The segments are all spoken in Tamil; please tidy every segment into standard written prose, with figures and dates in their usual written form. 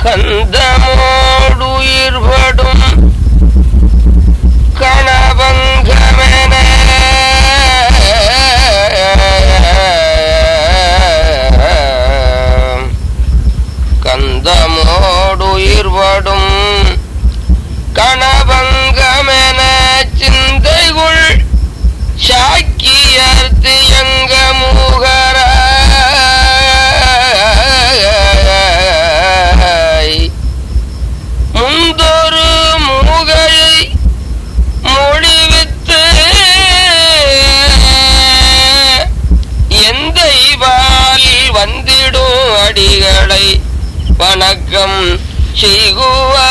கந்தமோடுயிர்படும் கணபங்கமென கந்தமோடுயிர்படும் கணபங்கமென சிந்தைகுள் சாக்கியர்த்து எங்க மூகர முந்தொரு மூகையை மொழிவித்து எந்தைவால் வந்திடும் அடிகளை வணக்கம் செய்குவா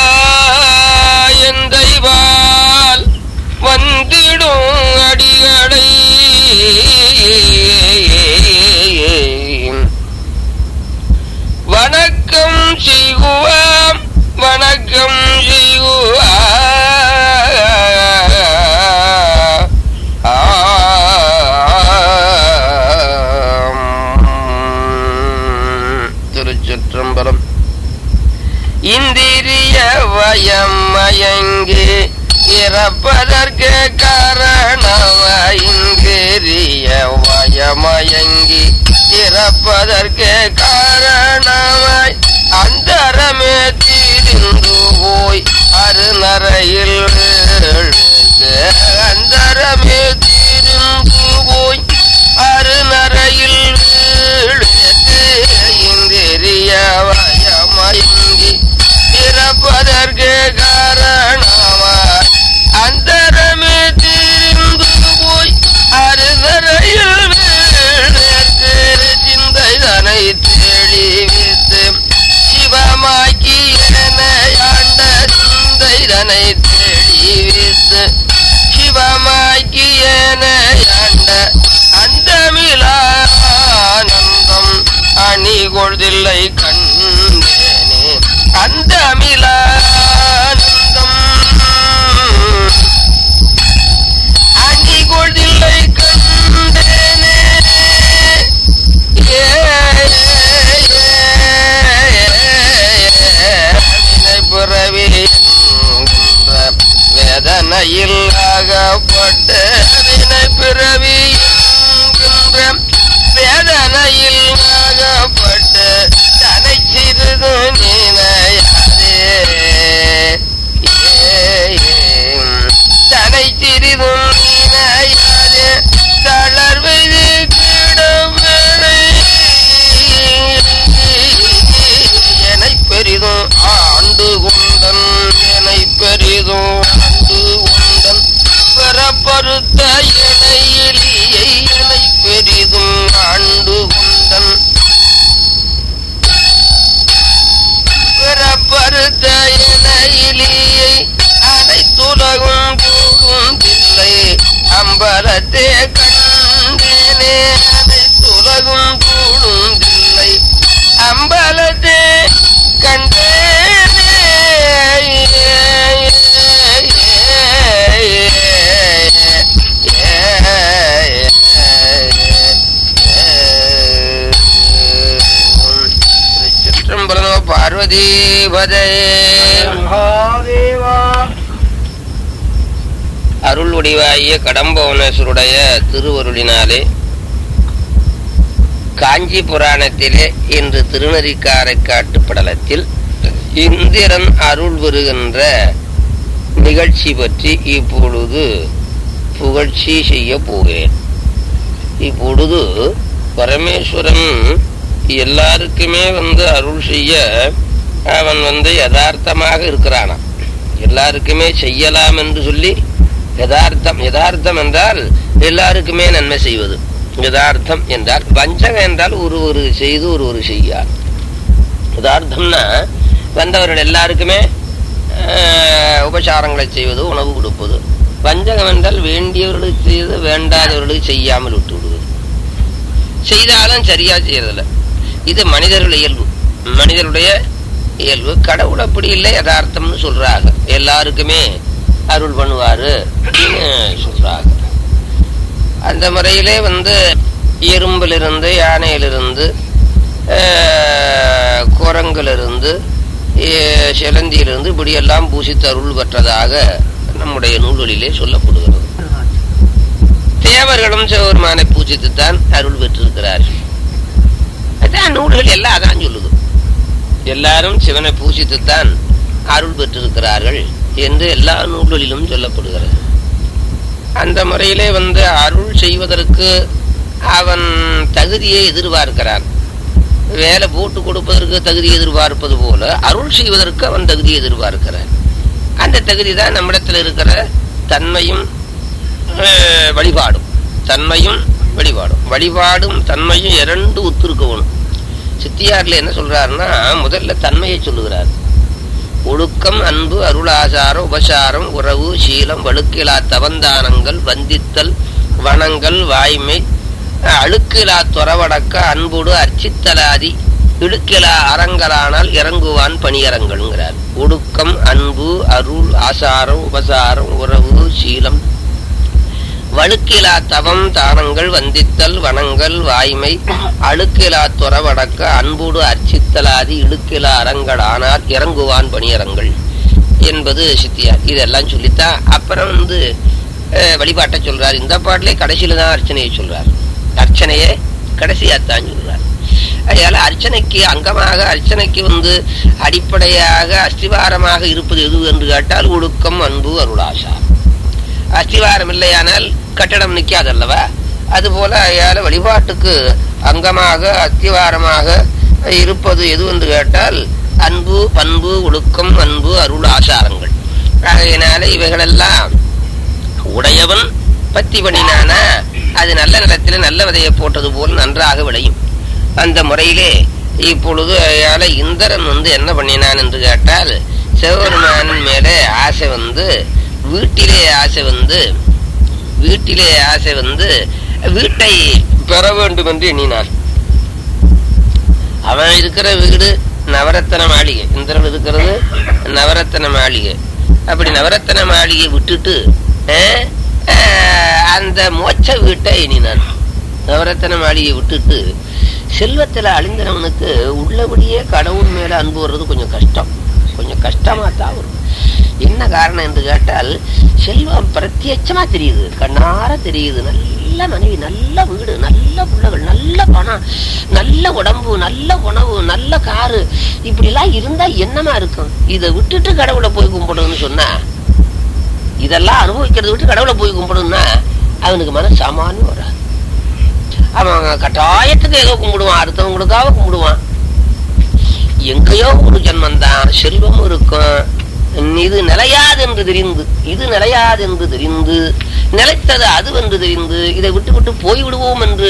எந்தைவால் வந்திடும் அடிகளை வணக்கம் செய்குவாம் வணக்கம் செய்குவா திருச்சிற்றம்பலம். இந்திரிய வயம் மயங்கி இறப்பதற்கு காரணமாய் இந்திரிய வயமயங்கி இறப்பதற்கு காரணமாய் அந்தரமே தீர்ந்து போய் அருநரையில் அந்தரமே தீர்ந்து போய் அருநரையில் இந்திரிய வயமயங்கி இறப்பதற்கு காரணமாய் அந்தரமே தீர்ந்து போய் அருநரையில் சிந்தைதனை தெளிவித்து சிவமாக்கி ஆண்ட சிந்தைதனை தெளிவித்து சிவமாக்கி ஆண்ட அந்தமிலானந்தம் அணிகொள்தில்லை கண்டேனே அந்தமிலானந்தம் அணிகொள்தில்லை கண்டேனே பிறவி வேதனையில் ஆகப்பட்ட வினை பிறவி வேதனையில் ஆகப்பட்ட தனை சிறிது நினையாதே தனை சிறிது நினையாதே தளர்வது கிடவரை எனை பெரிதும் ஆண்டு கொண்டன் எனை பெரிதும் ஆண்டு கொண்டன் பெறப்பருத்த இணையிலியை எனை பெரிதும் ஆண்டு கொண்டன் பெறப்பருத்த இணையிலியை அனைத்துலகும் கூடுந்தில்லை அம்பலத்தே கண்டேனே அனைத்துலகும் கூடுந்தில்லை அம்பலத்தே கண்டேனே சிற்றம்பலம். பார்வதி பதே அருள் வடிவாகிய கடம்பவனேஸ்வருடைய திருவருளினாலே காஞ்சி புராணத்திலே இன்று திருநெறிக்காரைக்காட்டு படலத்தில் இந்திரன் அருள் வருகின்ற நிகழ்ச்சி பற்றி இப்பொழுது புகழ்ச்சி செய்ய போகிறேன். இப்பொழுது பரமேஸ்வரன் எல்லாருக்குமே அருள் செய்ய அவன் யதார்த்தமாக இருக்கிறானா. எல்லாருக்குமே செய்யலாம் என்று சொல்லி யதார்த்தம். யதார்த்தம் என்றால் எல்லாருக்குமே நன்மை செய்வது. யதார்த்தம் என்றால் வஞ்சகம் என்றால் ஒரு செய்து ஒரு செய்யார். யதார்த்தம்னா வந்தவர்கள் எல்லாருக்குமே உபசாரங்களை செய்வது, உணவு கொடுப்பது. வஞ்சகம் என்றால் வேண்டியவர்களுக்கு செய்து வேண்டாதவர்களுக்கு செய்யாமல் விட்டு விடுவது. செய்தாலும் சரியா செய்யறதில்ல. இது மனிதர்கள் இயல்பு, மனிதருடைய இயல்பு. கடவுள் அப்படி இல்லை, யதார்த்தம்னு சொல்றாங்க. எல்லாருக்குமே அருள் பண்ணுவாரு அப்படின்னு சொல்றாங்க. அந்த முறையிலே எறும்பிலிருந்து, யானையிலிருந்து, குரங்கிலிருந்து, சிலந்தியிலிருந்து இப்படியெல்லாம் பூசித்து அருள் பெற்றதாக நம்முடைய நூல்களிலே சொல்லப்படுகிறது. தேவர்களும் சிவபெருமானை பூஜித்துத்தான் அருள் பெற்றிருக்கிறார்கள். அதான் நூல்கள் எல்லாம் அதான் சொல்லுது. எல்லாரும் சிவனை பூஜித்துத்தான் அருள் பெற்றிருக்கிறார்கள் என்று எல்லா நூல்களிலும் சொல்லப்படுகிறது. அந்த முறையிலே அருள் செய்வதற்கு அவன் தகுதியை எதிர்பார்க்கிறான். வேலை போட்டு கொடுப்பதற்கு தகுதி எதிர்பார்ப்பது போல அருள் செய்வதற்கு அவன் தகுதியை எதிர்பார்க்கிறான். அந்த தகுதி தான் நம்மிடத்தில் இருக்கிற தன்மையும் வழிபாடும். தன்மையும் வழிபாடும் தன்மையும் இரண்டு ஒத்திருக்கணும். சித்தியார்ல என்ன சொல்றாருன்னா, முதல்ல தன்மையை சொல்லுகிறார். ஒழுக்கம், அன்பு, அருளாசாரம், உபசாரம், உறவு, சீலம், வழுக்கிலா தவந்தானங்கள், வந்தித்தல், வனங்கள், வாய்மை, அழுக்கிலா துறவடக்க, அன்புடு அர்ச்சித்தலாதி, இடுக்கிலா அறங்களானால் இறங்குவான் பணியரங்கள்ங்கிறார். ஒழுக்கம், அன்பு, அருள், ஆசாரம், உபசாரம், உறவு, சீலம், வழுக்கிலா தவம் தானங்கள், வந்தித்தல், வனங்கள், வாய்மை, அழுக்கிலா துறவடக்க, அன்போடு அர்ச்சித்தலாதி, இடுக்கிலா அறங்கள் ஆனால் இறங்குவான் பணியரங்கள் என்பது சித்தியார். இதெல்லாம் சொல்லித்தான் அப்புறம் வழிபாட்டை சொல்றார். இந்த பாட்டிலே கடைசியில தான் அர்ச்சனையை சொல்றார். அர்ச்சனையே கடைசியாத்தான் சொல்றார். அதனால அர்ச்சனைக்கு அங்கமாக, அர்ச்சனைக்கு அடிப்படையாக அஸ்திவாரமாக இருப்பது எது என்று கேட்டால் ஒழுக்கம், அன்பு, அருளாசாரம். அஸ்திவாரம் இல்லையானால் கட்டடம் நிற்காதல்லவா? அதுபோல வழிபாட்டுக்கு அங்கமாக அஸ்திவாரமாக இருப்பது எது என்று கேட்டால் அன்பு, பண்பு, ஒழுக்கம், அன்பு, அருள், ஆசாரங்கள். அதனால இவைகளெல்லாம் உடையவன் பத்தி பண்ணினானா அது நல்ல நிலத்தில நல்ல விதையை போட்டது போல் நன்றாக விளையும். அந்த முறையிலே இப்பொழுது இந்திரன் என்ன பண்ணினான் என்று கேட்டால், சிவபெருமானின் மேலே ஆசை வீட்டிலே ஆசை வீட்டை பெற வேண்டும் என்று எண்ணினான். அவன் இருக்கிற வீடு நவரத்தன மாளிகை, இந்திரன் இருக்கிறது நவரத்தன மாளிகை. அப்படி நவரத்தன மாளிகை விட்டுட்டு அந்த மோட்ச வீட்டை எண்ணினான். நவரத்தன மாளிகை விட்டுட்டு செல்வத்துல அழிந்தவனுக்கு உள்ளபடியே கடவுள் மேல அன்பு வர்றது கொஞ்சம் கஷ்டமா தான் வரும். என்ன காரணம் என்று கேட்டால், செல்வம் பிரத்யட்சமா தெரியுது, கண்ணார தெரியுது. நல்ல மனைவி, நல்ல வீடு, நல்ல பிள்ளைகள், நல்ல பணம், நல்ல உடம்பு, நல்ல உணவு, நல்ல காரு, இப்படி எல்லாம் இருந்தா என்னமா இருக்கும்? இதை விட்டுட்டு கடவுளை போய் கும்பிடுன்னு சொன்னா, இதெல்லாம் அனுபவிக்கிறத விட்டு கடவுளை போய் கும்பிடுன்னா அவனுக்கு மன சாமானியம் வராது. அவன் கட்டாயத்துக்கு ஏதோ கும்பிடுவான், அடுத்தவங்களுக்காக கும்பிடுவான். எங்கேயோ ஒரு ஜன்மந்தான், செல்வமும் இருக்கும், இது நிலையாது என்று தெரிந்து நிலைத்தது அது என்று தெரிந்து இதை விட்டு போய்விடுவோம் என்று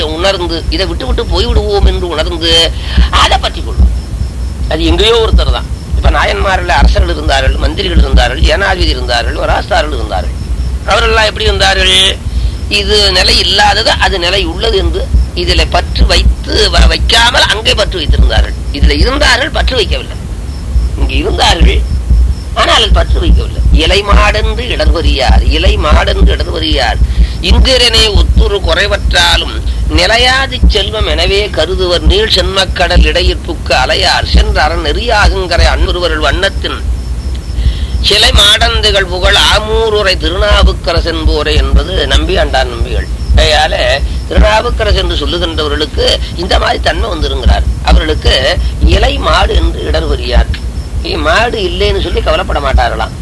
உணர்ந்து அதை பற்றி கொள்வோம். அது எங்கேயோ ஒருத்தர் தான். இப்ப நாயன்மார்கள் அரசர்கள் இருந்தார்கள், மந்திரிகள் இருந்தார்கள், ஜனாதிபதி இருந்தார்கள், வராஸ்தார்கள் இருந்தார்கள். அவர்களெல்லாம் எப்படி இருந்தார்கள்? இது நிலை இல்லாதது அது நிலை உள்ளது என்று இதில் பற்று வைக்காமல் அங்கே பற்று வைத்திருந்தார்கள். இதுல இருந்தார்கள், பற்று வைக்கவில்லை. இங்கே இருந்தார்கள், ஆனால் பற்று வைக்கவில்லை. இலை மாடென்று இடர்வறியார் இந்திரனே ஒத்துரு குறைவற்றாலும் நிலையாது செல்வம் எனவே கருதுவர் நீள் சென்மக்கடல் இடையிற்புக்கு அலையார் சென்றறன் நெறியாகுங்கரை அன்னொருவர்கள் வண்ணத்தின் சிலை மாடந்துகள் புகழ் ஆமூருரை திருநாவுக்கரசன் போரே என்பது நம்பியாண்டான் நம்பிகள். அதனால திருநாவுக்கரசு என்று சொல்லுகின்றவர்களுக்கு இந்த மாதிரி தன்மை வந்திருக்கிறார். அவர்களுக்கு இலை மாடு என்று இடர்வறியார். மாடு இல்லைன்னு சொல்லி கவலைப்பட மாட்டார்களாம்.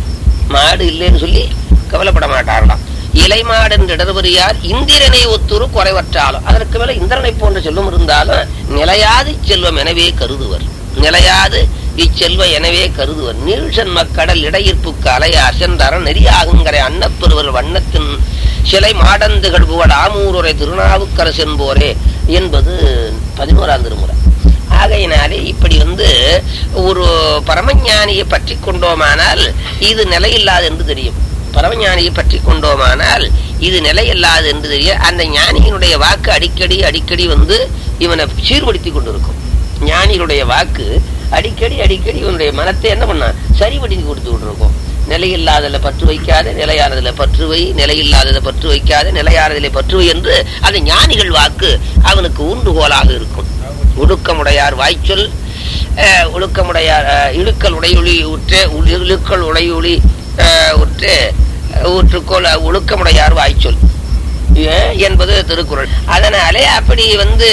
இலை மாடு என்று இடர்வறியார் இந்திரனை ஒத்துரு குறைவற்றாலும். அதற்கு மேல இந்திரனை போன்ற செல்வம் இருந்தாலும் நிலையாது செல்வம் எனவே கருதுவர். நீழ்சன் மக்கடல் இடையிற்புக்கு அலையார் சென்றார நெறியாகுங்கரை அன்னப்பெருவர் வண்ணத்தின் சிலை மாடந்துகள் புகழ் ஆமூருரை திருநாவுக்கரசு என்போரே என்பது 11ஆம் திருமுறை. ஆகையினாலே இப்படி ஒரு பரமஞானியை பற்றி கொண்டோமானால் இது நிலையில்லாது என்று தெரியும். பரமஞானியை பற்றி கொண்டோமானால் இது நிலையில்லாது என்று தெரியும். அந்த ஞானியினுடைய வாக்கு அடிக்கடி இவனை சீர்படுத்தி கொண்டிருக்கும். ஞானியினுடைய வாக்கு அடிக்கடி இவனுடைய மனத்தை என்ன பண்ண சரிபடுத்தி கொடுத்து கொண்டிருக்கும். நிலையில்லாதல பற்று வைக்காத, நிலையானதுல பற்று வை, நிலையில்லாததை பற்று வைக்காத, நிலையானதிலே பற்று வை என்று அந்த ஞானிகள் வாக்கு அவனுக்கு ஊன்றுகோலாக இருக்கும். ஒடுக்கமுடையார் வாய்ச்சொல் ஒழுக்கமுடையார் இழுக்கல் உடையொளி உற்று இழுக்கல் உடையொளி உற்று ஊற்றுக்கோள் ஒழுக்கமுடையார் வாய்ச்சொல் என்பது திருக்குறள். அதனாலே அப்படி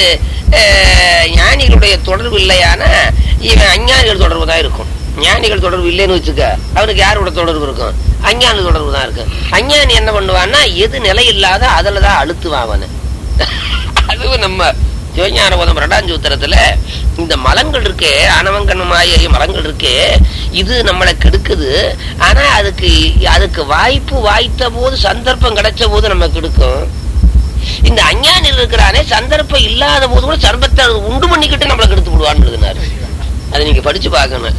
ஞானிகளுடைய தொடர்பு இல்லையான இவன் அஞ்ஞானிகள் தொடர்பு தான் இருக்கும். ஞானிகள் தொடர்பு இல்லைன்னு வச்சுக்க, அவனுக்கு யாரோட தொடர்பு இருக்கும்? அஞ்ஞானி தொடர்பு தான் இருக்கும். அஞ்ஞானி என்ன பண்ணுவான்னா எது நிலை இல்லாத அதுலதான் அழுத்துவான் அவனு. அதுவும் நம்ம சிவஞான போதம் 2ஆம் சூத்திரத்துல இந்த மலங்கள் இருக்கே, ஆணவங்கண்மாய மலங்கள் இருக்கே, இது நம்மளை கெடுக்குது. ஆனா அதுக்கு வாய்ப்பு வாய்த்த போது, சந்தர்ப்பம் கிடைச்ச போது நம்ம கெடுக்கும். இந்த அஞ்ஞானி இருக்கிறானே, சந்தர்ப்பம் இல்லாத போது கூட சர்பத்தை உண்டு பண்ணிக்கிட்டு நம்மளை கெடுத்து விடுவான்னு. அதை நீங்க படிச்சு பார்க்கணும்.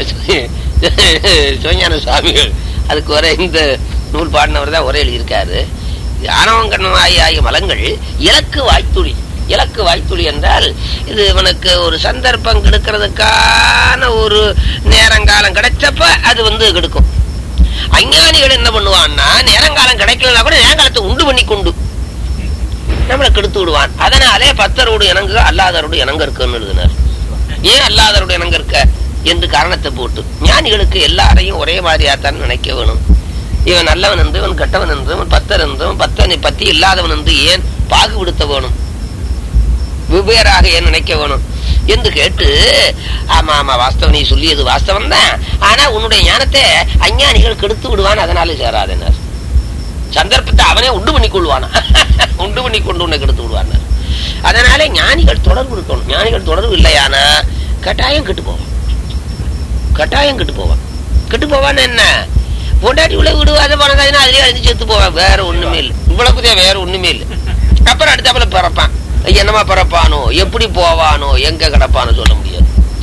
சிவஞான சுவாமிகள் அதுக்கு வர இந்த நூல் பாடினவர் தான் ஒரே எழுதியிருக்காரு. ஆணவங்கண்மாய மலங்கள் இலக்கு வாய்த்துளி. இலக்கு வாய்த்துளி என்றால் இது இவனுக்கு ஒரு சந்தர்ப்பம் கெடுக்கிறதுக்கான ஒரு நேரங்காலம் கிடைச்சப்ப அது கெடுக்கும். அஞ்ஞானிகள் என்ன பண்ணுவான்னா, நேரங்காலம் கிடைக்கலன்னா கூட நேரங்காலத்தை உண்டு பண்ணி கொண்டு நம்மளை கெடுத்து விடுவான். அதனாலே பத்தரோடு இணங்க அல்லாதரோடு இணங்க இருக்குன்னு எழுதினார். ஏன் அல்லாதரோடு இணங்க இருக்க என்று காரணத்தை போட்டு, ஞானிகளுக்கு எல்லாரையும் ஒரே மாதிரியாத்தான் நினைக்க வேணும். இவன் நல்லவன் என்று, இவன் கெட்டவன் என்று, இவன் பத்தர் என்று, பத்தனை பத்தி இல்லாதவன் என்று ஏன் பாகுபடுத்த வேணும், வெவ்வேறாக ஏன் நினைக்க வேணும் என்று கேட்டு, ஆமா ஆமா வாஸ்தவம், நீ சொல்லியது வாஸ்தவம் தான். ஆனா உன்னுடைய ஞானத்தை அஞ்ஞானிகள் கெடுத்து விடுவான், அதனால சேராதனர். சந்தர்ப்பத்தை அவனே உண்டு பண்ணி கொள்வானா, உண்டு பண்ணி கொண்டு உன்னை கெடுத்து விடுவான். அதனால ஞானிகள் தொடர்பு இருக்கணும். ஞானிகள் தொடர்பு இல்லையானா கட்டாயம் கெட்டு போவான். கட்டாயம் கெட்டு போவான். கெட்டு போவான்னு என்ன, பொண்டாட்டி உள்ள விடுவாத பணக்காரனா அதுலயே அழிஞ்சு செத்து போவான். வேற ஒண்ணுமே இல்லை, இவ்வளவுக்குதே வேற ஒண்ணுமே இல்லை. அப்புறம் அடுத்தாப்புல பிறப்பான். என்னமா பிறப்பானோ, எப்படி போவானோ, எங்க கிடப்பானோ சொல்ல முடியாது.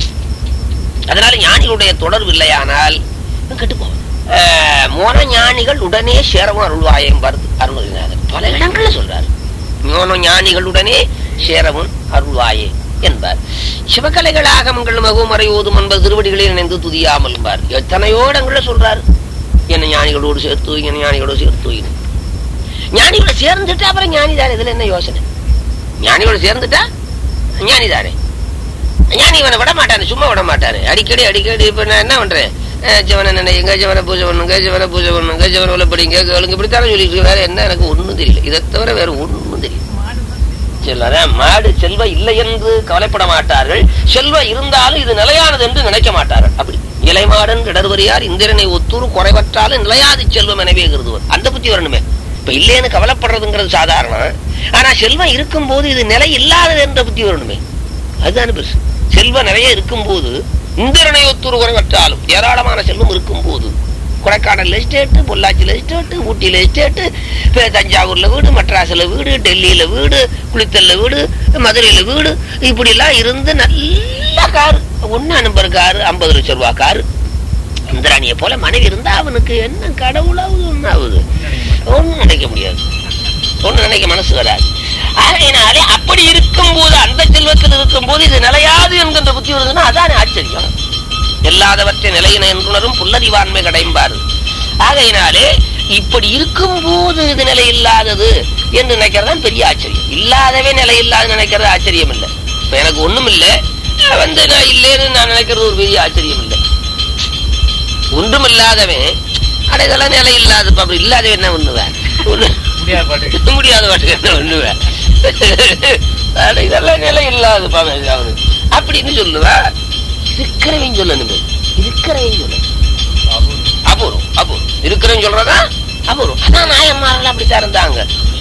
அதனால ஞானிகளுடைய தொடர்பு இல்லையானால் கெட்டு போவான். மோன ஞானிகள் உடனே சேரவும் அருள்வாயம் வருது அருள்நாதர் பல இடங்கள்ல சொல்றாரு. மோன ஞானிகளுடனே சேரவும் அருள்வாயே என்பார். சிவகலைகள் ஆகமங்கள் மகுமறை ஓதும் என்பது திருவடிகளில் நினைந்து துதியாமல் என்பார். எத்தனையோ இடங்கள்ல சொல்றாரு. என்ன ஞானிகளோடு சேர்த்து, என்ன ஞானிகளோடு சேர்த்து. ஞானிகளை சேர்ந்துட்டா அப்புறம் ஞானிதானே. இதுல என்ன யோசனை? ஞானியோட சேர்ந்துட்டா ஞானிதானே. ஞானி இவனை விட மாட்டாரு, சும்மா விட மாட்டாரு. அடிக்கடி இப்ப நான் என்ன பண்றேன், ஜவனை நினைங்க, ஜவனை பூஜை பண்ணுங்க, ஜவனை பூஜை பண்ணுங்க, ஜவனை படிங்க, கேளுங்க, இப்படித்தானே சொல்லிட்டு வேற என்ன எனக்கு ஒண்ணும் தெரியல. இதை தவிர வேற ஒண்ணும் தெரியல. மாடு செல்வம் இல்லை என்று கவலைப்பட மாட்டார்கள். செல்வம் இருந்தாலும் இது நிலையானது என்று நினைக்க மாட்டார்கள். அப்படி இலைமாடன் இடர்வரியார் இந்திரனை ஒத்தூர் குறைவற்றாலும் நிலையாது செல்வம் எனவே கருதுவர். அந்த புத்தி வரணுமே. இப்ப இல்லைன்னு கவலைப்படுறதுங்கிறது சாதாரணம். ஆனா செல்வம் இருக்கும் போது இது நிலை இல்லாதது என்ற புத்தி வரணுமே, அதுதான் பெருசு. செல்வம் நிறைய இருக்கும் போது இந்திரனை ஒத்தூர் குறைவற்றாலும், ஏராளமான செல்வம் இருக்கும் போது, கொடைக்கானல் எஸ்டேட்டு, பொள்ளாச்சியில் எஸ்டேட்டு, ஊட்டியில எஸ்டேட்டு, தஞ்சாவூர்ல வீடு, மெட்ராஸ்ல வீடு, டெல்லியில வீடு, குளித்தல்ல வீடு, மதுரையில வீடு, இப்படி எல்லாம் இருந்து நல்ல காரு, 1 நம்பர் காரு, 50 லட்சம் ரூபாய் காரு. இந்திராணியை போல மனைவி இருந்தா அவனுக்கு என்ன கடவுளாவது ஒன்னாவது ஒன்னும் நினைக்க முடியாது, ஒண்ணு நினைக்க மனசு வராது. ஆகையினாலே அப்படி இருக்கும் போது, அந்த செல்வத்தில் இருக்கும் போது இது நிலையாது என்கின்ற புத்தி வருதுன்னா அதான் ஆச்சரியம். எல்லாதவற்றை நிலையின என்றுணரும் புல்லறிவான்மை கடைம்பாரு. ஆகையினாலே இப்படி இருக்கும் போது இது நிலை இல்லாதது என்று நினைக்கிறதான் பெரிய ஆச்சரியம். இல்லாதவே நிலை இல்லாத நினைக்கிறது ஆச்சரியம் இல்லை. இப்ப எனக்கு ஒண்ணும் இல்லை நான் இல்லைன்னு நான் நினைக்கிறது ஒரு பெரிய ஆச்சரியம் இல்லை. ஒன்றும் இல்லாதவன் அட இதெல்லாம் நிலை இல்லாத, அப்படி இல்லாதவன் என்ன பண்ணுவேன், முடியாத பாட்டுக்கு என்ன பண்ணுவேன், இதெல்லாம் நிலை இல்லாத அப்படின்னு சொல்லுவேன். இருக்கிறவன் சொல்லணுமே, இருக்கிறவன் சொல்ல அபூர்வம், அபூர்வம் இருக்கிறவன் சொல்றதா அபூர்வம். அதான் நாயன்மார்கள் அப்படித்தான் இருந்தாங்க.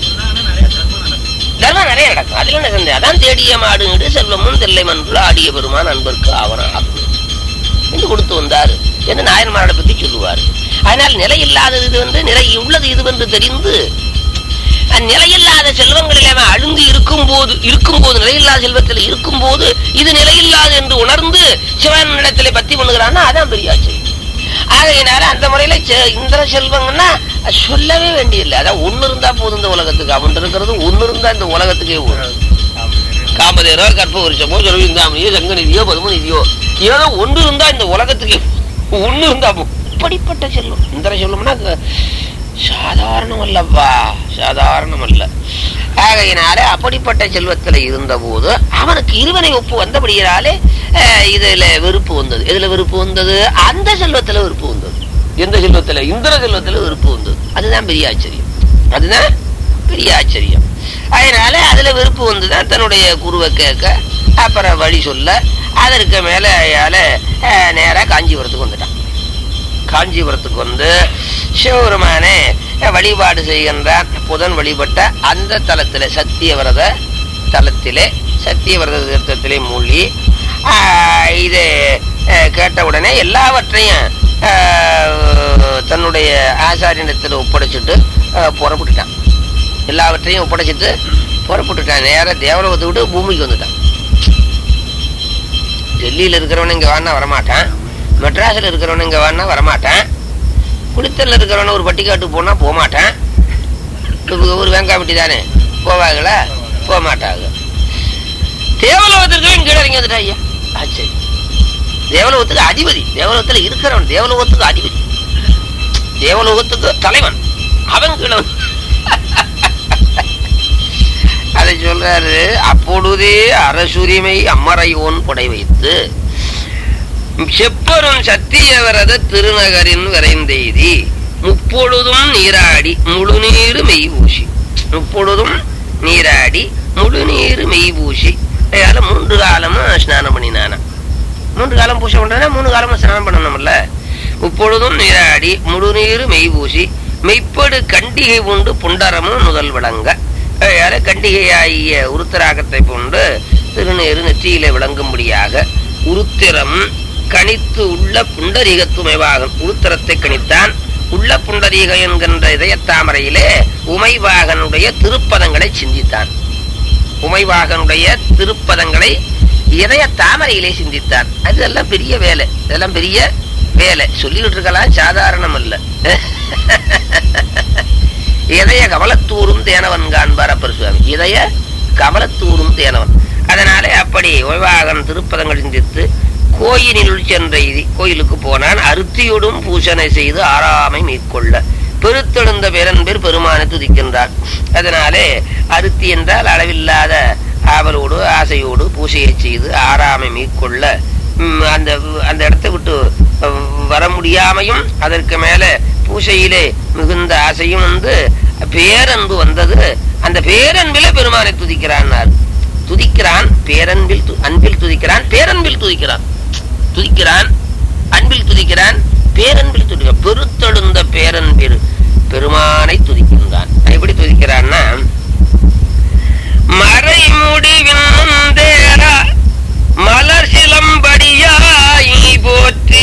தர்மம் நிறைய நடக்கும், அதுல என்ன சந்தேகம். அதான் தேடிய மாடு செல்வமும் தெல்லை மண்புல ஆடிய பெருமான் அன்பருக்கு ஆவணம் என்று கொடுத்து வந்தாரு என்று நாயன்மாரோட பத்தி சொல்லுவார். அதனால் நிலை இல்லாதது இது நிலை உள்ளது இது தெரிந்து நிலையில்லாத செல்வங்களில் அவன் அழுந்து இருக்கும் போது நிலையில்லாத செல்வத்தில் இருக்கும் போது இது நிலையில்லாது என்று உணர்ந்து சிவனிடத்திலே பத்தி பண்ணுகிறான்னா அதான் பெரிய ஆச்சரியம். ஆகையினால அந்த முறையில இந்திர செல்வங்கன்னா சொல்லவே வேண்டியதில்லை. அதான் ஒண்ணு இருந்தா போதும் இந்த உலகத்துக்கு. அவன் இருக்கிறது ஒண்ணு இருந்தா இந்த உலகத்துக்கே காமதேரோ கற்ப வருஷமோ சொல்லிந்தாமணியோ சங்கநிதியோ பதுமநிதியோ ஏதோ ஒன்று இருந்தா இந்த உலகத்துக்கே ஒண்ணு இருந்தா. இப்படிப்பட்ட செல்வம் இந்திர செல்வம்னா சாதாரணம் அல்லப்பா, சாதாரணம் அல்ல. ஆகையினாலே அப்படிப்பட்ட செல்வத்துல இருந்த போது அவனுக்கு இருவனை ஒப்பு வந்தபடியாலே இதுல வெறுப்பு வந்தது. எதுல வெறுப்பு வந்தது? அந்த செல்வத்துல வெறுப்பு வந்தது. எந்த செல்வத்துல? இந்திர செல்வத்துல வெறுப்பு வந்தது. அதுதான் பெரிய ஆச்சரியம், அதுதான் பெரிய ஆச்சரியம். அதனால அதுல வெறுப்பு வந்துதான் தன்னுடைய குருவை கேட்க, அப்புறம் வழி சொல்ல, அதற்கு மேல நேரா காஞ்சிபுரத்துக்கு வந்துட்டான். காஞ்சிபுரத்துக்கு வந்து சிவபெருமானே வழிபாடு செய்கின்றான். புதன் வழிபட்ட அந்த தலத்திலே, சத்தியவிரத தலத்திலே, சத்தியவிரத தீர்த்தத்திலே மூழ்கி இது கேட்ட உடனே எல்லாவற்றையும் தன்னுடைய ஆசாரியத்தில் ஒப்படைச்சிட்டு புறப்பட்டுட்டான். எல்லாவற்றையும் ஒப்படைச்சிட்டு புறப்பட்டுட்டான். நேர தேவலோகத்தை விட்டு பூமிக்கு வந்துட்டான். டெல்லியில இருக்கிறவன இங்க வானா வரமாட்டான், மெட்ராஸ்ல இருக்கிறவன இங்க வானா வரமாட்டான், குளித்தல்ல இருக்கிறவன ஒரு பட்டிக்காட்டு போனா போகமாட்டான். ஒரு வெங்காயப்பட்டி தானே போவாங்களா? போக மாட்டாங்க. தேவலோகத்திற்கு கீழே இறங்கி வந்துட்டா. ஐயா சரி, தேவலோகத்துக்கு அதிபதி, தேவலோகத்துல இருக்கிறவன் தேவலோகத்துக்கு அதிபதி, தேவலோகத்துக்கு தலைவன், அவன் கீழே அதை சொல்றாரு. அப்பொழுதே அரசுரிமை அம்மரையோன் கொடை வைத்து செப்பரும் சத்தியவரத திருநகரின் விரைந்தெய்தி முப்பொழுதும் நீராடி முழுநீரு மெய்பூசி. முப்பொழுதும் நீராடி முழுநீரு மெய்பூசி. அதனால 3 காலமும் ஸ்நானம் பண்ணினானா. 3 காலம் பூசை பண்றா, 3 காலமும் ஸ்நானம் பண்ணணும்ல. முப்பொழுதும் நீராடி முழுநீரு மெய்பூசி மெய்ப்படு கண்டிகை உண்டு புண்டரமும் முதல் விளங்க. கண்டிகையாகிய உருத்திராகத்தை கொண்டு திருநீரு நெற்றியிலே விளங்கும்படியாக உருத்திரம் கணித்து உள்ள புண்டரீகத்துமைவாகன். உருத்திரத்தை கணித்தான். உள்ள புண்டரீக என்கின்ற இதயத்தாமரையிலே உமைவாகனுடைய திருப்பதங்களை சிந்தித்தான். உமைவாகனுடைய திருப்பதங்களை இதய தாமரையிலே சிந்தித்தான். அதெல்லாம் பெரிய வேலை, இதெல்லாம் பெரிய வேலை. சொல்லிக்கிட்டு இருக்கலாம், சாதாரணம் அல்ல. இதய கமலத்தூரும் தேனவன் காண்பார் அப்பர் சுவாமி. இதய கமலத்தூரும் தேனவன். அதனாலே அப்படி உமைவாகன் திருப்பதங்கள் சிந்தித்து கோயிலினுள் சென்ற கோயிலுக்கு போனான். அருத்தியோடும் பூசனை செய்து ஆறாமை மேற்கொள்ள பெருத்தெழுந்த பேரன்பேர் பெருமானை துதிக்கின்றார். அதனாலே அருத்தி என்றால் அளவில்லாத ஆவலோடு ஆசையோடு பூசையை செய்து ஆறாமை மேற்கொள்ள அந்த அந்த இடத்தை விட்டு வர முடியாமையும் அதற்கு மேல பூசையிலே மிகுந்த ஆசையும் வந்து பேரன்பு வந்தது. அந்த பேரன்பில பெருமானை துதிக்கிறான். துதிக்கிறான் பேரன்பில், அன்பில் துதிக்கிறான், பேரன்பில் துதிக்கிறான். துதிக்கிறான், அன்பில் துதிக்கிறான், பேரன்பில் துதிக்கிறான். பெருத்தெழுந்த பேரன்பில் பெருமானை துதிக்கின்றான். எப்படி துதிக்கிறான்னா, மறைமுடிவின் தேரா மலர் சிலம்படியாய் போற்றி.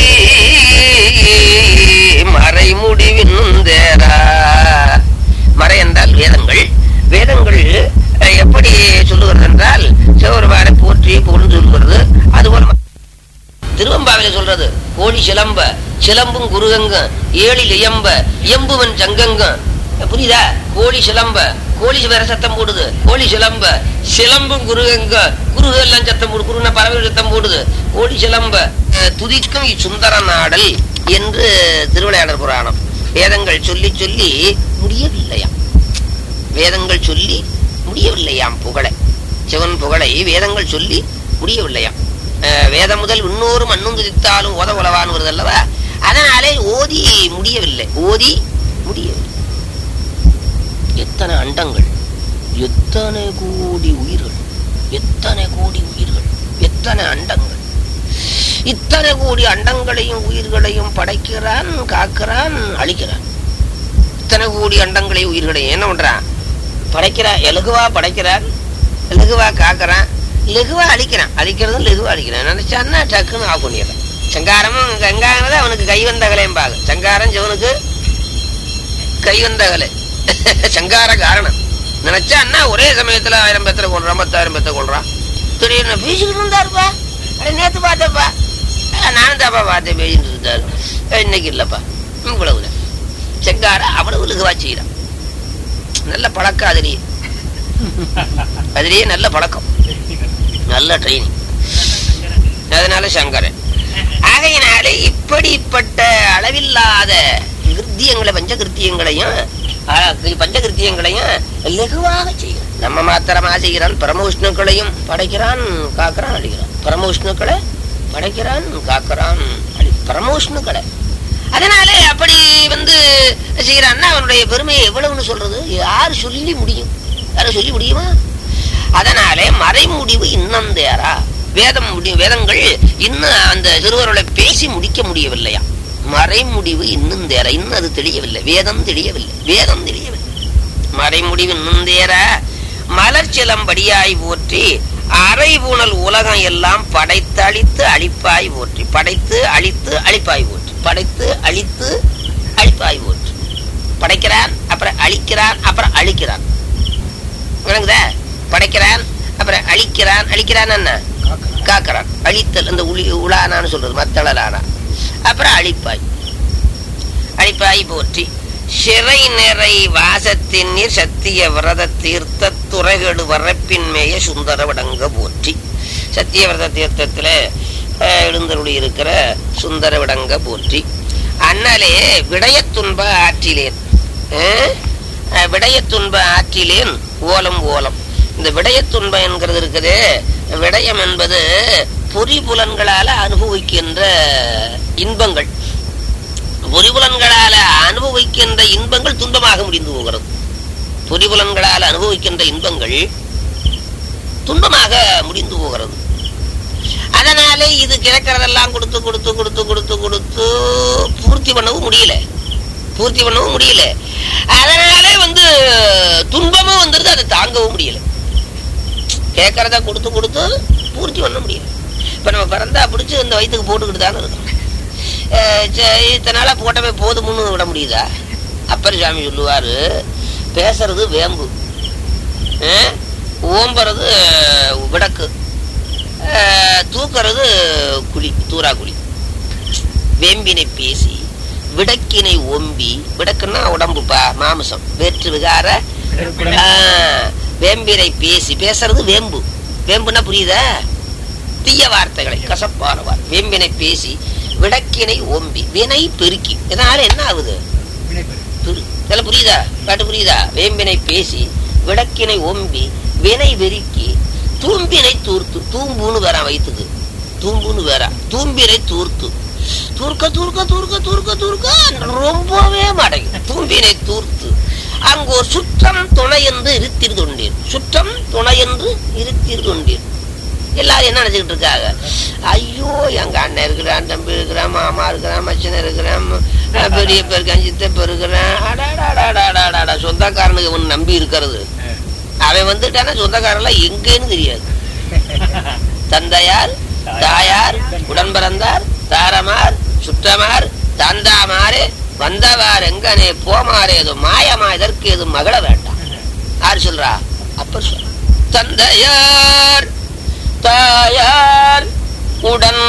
மறைமுடிவின் தேரா, மறை என்றால் வேதங்கள். வேதங்கள் எப்படி சொல்லுகிறது என்றால் சிவபெருமானை போற்றி புகழ்ந்து சொல்கிறது. அதுபோல திருவம்பாவில சொல்றது கோழி சிலம்ப சிலம்பும் குருகங்க ஏழில் இயம்ப இயம்புவன் சங்கங்க. புரியுதா? கோழி சிலம்ப, கோழி வேற சத்தம் போடுது. கோழி சிலம்ப சிலம்பும் குருகங்க, குருகு எல்லாம் சத்தம் போடு, குருன பறவை சத்தம் போடுது. கோழி சிலம்ப துதிக்கும் இச்சுந்தர நாடல் என்று திருவிளையாடல் புராணம். வேதங்கள் சொல்லி சொல்லி முடியவில்லையாம். வேதங்கள் சொல்லி முடியவில்லையாம் புகழை, சிவன் புகழை வேதங்கள் சொல்லி முடியவில்லையாம். வேதம் முதல் இன்னொரு மண்ணும் துதித்தாலும் ஓத உலவான்னு வருது அல்லவா? அதனாலே ஓதி முடியவில்லை, ஓதி முடியவில்லை. எத்தனை அண்டங்கள், எத்தனை கோடி உயிர்கள், எத்தனை கோடி உயிர்கள், எத்தனை அண்டங்கள், இத்தனை கோடி அண்டங்களையும் உயிர்களையும் படைக்கிறான், காக்கிறான், அழிக்கிறான். இத்தனை கோடி அண்டங்களையும் உயிர்களையும் என்ன பண்றான்? படைக்கிறான், லகுவா படைக்கிறான், லகுவா காக்கிறான், லகுவா அழிக்கிறான். அழிக்கிறதும் லகுவா அழிக்கிறான். நினைச்சான்னா டக்குன்னு ஆஃப் பண்ணிடுறான். சங்காரமும் கங்காரத அவனுக்கு கைவந்த கலையும்பாங்க. சங்காரம் சிவனுக்கு கைவந்த கலை, சங்கார காரணம். நினைச்சான்னா ஒரே சமயத்துல 1000 பேத்துல கொள்றான், 10,000 பேத்த கொள்றான். திடீர்னு பேசிக்கிட்டு இருந்தாருப்பா, நேத்து பார்த்தப்பா, நானும் தாப்பா பார்த்தேன் பேசிட்டு இருந்தாரு, இன்னைக்கு இல்லப்பா, இவ்வளவுதான். சங்கார அவ்வளவு லகுவா செய்யறான். நல்ல பழக்கம் அதுலயே, அதுலயே நல்ல பழக்கம், நல்ல ட்ரைனிங். அதனால சங்கரன். ஆகையினாலே இப்படிப்பட்ட அளவில்லாத பஞ்சகிருத்தியங்களையும் லகுவாக செய்கிறான். நம்ம மாத்திரமா செய்கிறான். பரமவிஷ்ணுக்களையும் படைக்கிறான், காக்கிறான், அழிகிறான். பரமவிஷ்ணுக்களை படைக்கிறான், காக்கிறான், பரமவிஷ்ணுக்களை. அதனாலே அப்படி செய்யறான்னா அவனுடைய பெருமையை எவ்வளவுன்னு சொல்றது யாரு சொல்லி முடியும்? யாரும் சொல்லி முடியுமா? அதனாலே மறைமுடிவு இன்னும் தேரா. வேதங்கள் இன்னும் அந்த திருவருளை பேசி முடிக்க முடியவில்லையா? மறைமுடிவு இன்னும் தேர. இன்னும் அது தெரியவில்லை. வேதம் தெரியவில்லை. மறைமுடிவு இன்னும் தேர. மலர்ச்சிலம்படியாய் போற்றி அரைபூணல் உலகம் எல்லாம் படைத்து அழித்து அழிப்பாய் போற்றி. படைத்து அழித்து அழிப்பாய் போற்றி. படைத்து அழித்து அழிப்பாய் போற்றி. படைக்கிறான், அப்புறம் அழிக்கிறான், அப்புறம் அழிக்கிறான். படைக்கிறான், அப்புறம் அழிக்கிறான். அழிக்கிறான் என்ன? காக்கிறான். அழித்தல் அந்த உலானான்னு சொல்றது, மத்தளலானா. அப்புறம் அழிப்பாய் போற்றி. சிறை நிறை வாசத்தின் நீர் சத்திய விரத தீர்த்த துறைகடு வரப்பின் மேய சுந்தர விடங்க போற்றி. சத்திய விரத தீர்த்தத்துல எழுந்தருளி இருக்கிற சுந்தர விடங்க போற்றி. அண்ணலே விடயத்துன்ப ஆற்றிலேன். விடயத்துன்ப ஆற்றிலேன் ஓலம் ஓலம். இந்த விடயத்துன்பம் என்கிறது இருக்குது. விடயம் என்பது பொறிபுலன்களால அனுபவிக்கின்ற இன்பங்கள். பொறிபுலன்களால அனுபவிக்கின்ற இன்பங்கள் துன்பமாக முடிந்து போகிறது. பொறிபுலன்களால் அனுபவிக்கின்ற இன்பங்கள் துன்பமாக முடிந்து போகிறது. அதனாலே இது கிடைக்கிறதெல்லாம் கொடுத்து கொடுத்து கொடுத்து கொடுத்து கொடுத்து பூர்த்தி பண்ணவும் முடியல. அதனாலே துன்பமும் வந்துருது, அதை தாங்கவும் முடியல. கேட்கறத கொடுத்து கொடுத்து பூர்த்தி பண்ண முடியல. இப்ப நம்ம பிறந்தா பிடிச்சு இந்த வயிற்றுக்கு போட்டுக்கிட்டு தானே இருக்கோம். இத்தனை நாளா போட்டவே போதும்னு விட முடியுதா? அப்பர் சாமி சொல்லுவாரு, பேசுறது வேம்பு, ஓம்புறது விடக்கு, தூக்கிறது குழி, தூரா குழி. வேம்பினை பேசி விடக்கினை ஓம்பி. விடக்குன்னா உடம்புப்பா, மாமிசம், வேற்று விகார. வேம்பினை பேசி, பேசுறது வேம்பு. வேம்புன்னா புரியுதா? தீய வார்த்தைகளை, கசப்பான வார்த்தை. வேம்பினை பேசி விடக்கினை ஓம்பி வினை பெருக்கி. இதனால என்ன ஆகுது? இதெல்லாம் புரியுதா? பாட்டு புரியுதா? வேம்பினை பேசி விடக்கினை ஓம்பி வினை பெருக்கி தூம்பினை தூர்த்து. தூம்புன்னு வேற வயிற்றுக்கு, தூம்புன்னு வேற. தூம்பினை தூர்த்து. தூர்க்க தூர்க்க தூர்க்க தூர்க்க தூர்க்க ரொம்பவே மடங்கு. தூம்பினை தூர்த்து அங்கு ஒரு சுற்றம் துணை என்று இருத்திரு தொண்டீர். சுற்றம் துணை என்று இருத்திரு தொண்டீர். எல்லாரும் என்ன நினைச்சுக்கிட்டு இருக்காங்க? ஐயோ, எங்க அண்ணன் இருக்கிறான், தம்பி இருக்கிறான், மாமா இருக்கிறான், மச்சனை இருக்கிறான், பெரியப்ப இருக்கான், சித்தப்ப இருக்கிறான். சொந்தக்காரனுக்கு ஒன்று நம்பி இருக்கிறது. அவன் வந்துட்டானா சொந்தக்காரன்லாம் எங்கன்னு தெரியாது. தந்தையார், தாயார், உடன் பிறந்தார், தாரமார், சுற்றமார், தந்தாமாரே, வந்தவார் எங்கனே போமாறே, ஏதோ மாயமா, இதற்கு ஏதோ மகள வேண்டாம். யாரு சொல்றா? அப்பர் சொல்ற. தந்தையார், தாயார், உடன்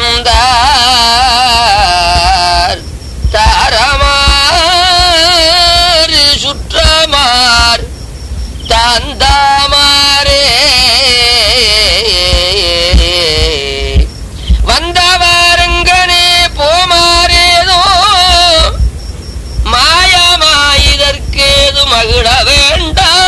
பிறந்தார், தாரமார், சுற்றமார், தந்தாமாரே, வந்தவாரங்கனே போமாறேதோ மாயமா, இதற்கேது மகிழ வேண்டாம்.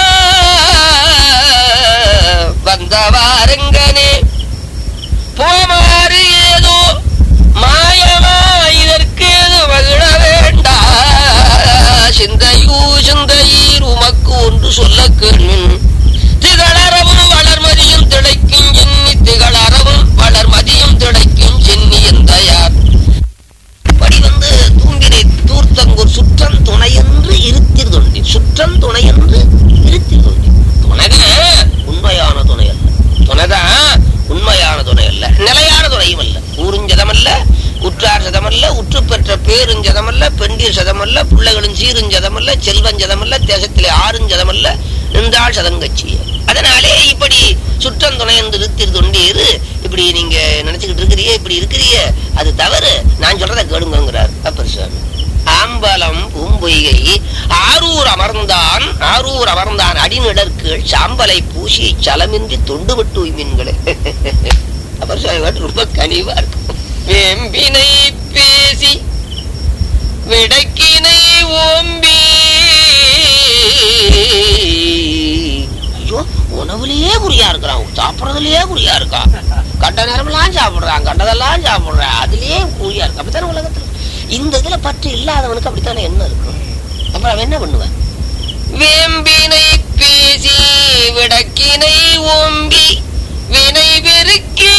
வந்தவாரங்கனே போமாறு ஏதோ மாயமா, இதற்கேது மகிழ வேண்டாம். சிந்தையீர் உமக்கு ஒன்று சொல்ல கேள்வின். திகழறவும் வளர்மதியும் திளைக்கும் சென்னி. திகழறவும் வளர்மதியும் திளைக்கும் சென்னி எந்தையார். இப்படி தூங்கினை தூர்த்தங்கூர் சுற்றம் துணையென்று இருத்திர் தொண்டி. சுற்றம் துணையென்று இருத்திர் தொண்டி. துணைதான் உண்மையான துணை அல்ல. துணைதான் உண்மையான துணை அல்ல, நிலையான துணையும் அல்ல. ஊருஞ்சதமல்ல, உற்றார் சதமல்ல, உற்று பெற்ற பேருஞ்சதமல்ல, பெண்டீர் சதமல்ல, பிள்ளைகளின் சீருஞ்சதமல்ல, செல்வஞ்சதமல்ல, தேசத்திலே ஆறுஞ்சதமல்ல, நின்றாள் சதங்கட்சி. அதனாலே இப்படி சுற்றம் துணை என்று இருத்திர் தொண்டீர். இப்படி நீங்க நினைச்சுக்கிட்டு இருக்கிறீங்க, இப்படி இருக்கிறீங்க, அது தவறு. நான் சொல்றத கேளுங்கிறார் அப்பர் சுவாமி. ஆம்பலம் பூம்பொய்கை ஆரூர் அமர்ந்தான் அடிநிடற்கீழ் சாம்பலை பூசி சலமின்றி தொண்டு விட்டு மீன்களே. அப்பர் சுவாமி ரொம்ப கனிவா இருக்கும். வேம்பினை பேசி விடக்கினை உணவுலயே குறியா இருக்கிறான், சாப்பிடறதுலயே குறியா இருக்கான், கண்ட நேரமெல்லாம் சாப்பிடுறான், கண்டதெல்லாம் சாப்பிடுறான், அதுலயே குறியா இருக்கு. அப்படித்தானே உலகத்துல இந்த இதுல பற்று இல்லாதவனுக்கு அப்படித்தானே என்ன இருக்கும். அப்புறம் அவன் என்ன பண்ணுவான்? வேம்பினை பேசி விடக்கினை ஓம்பி வினை பெருக்கே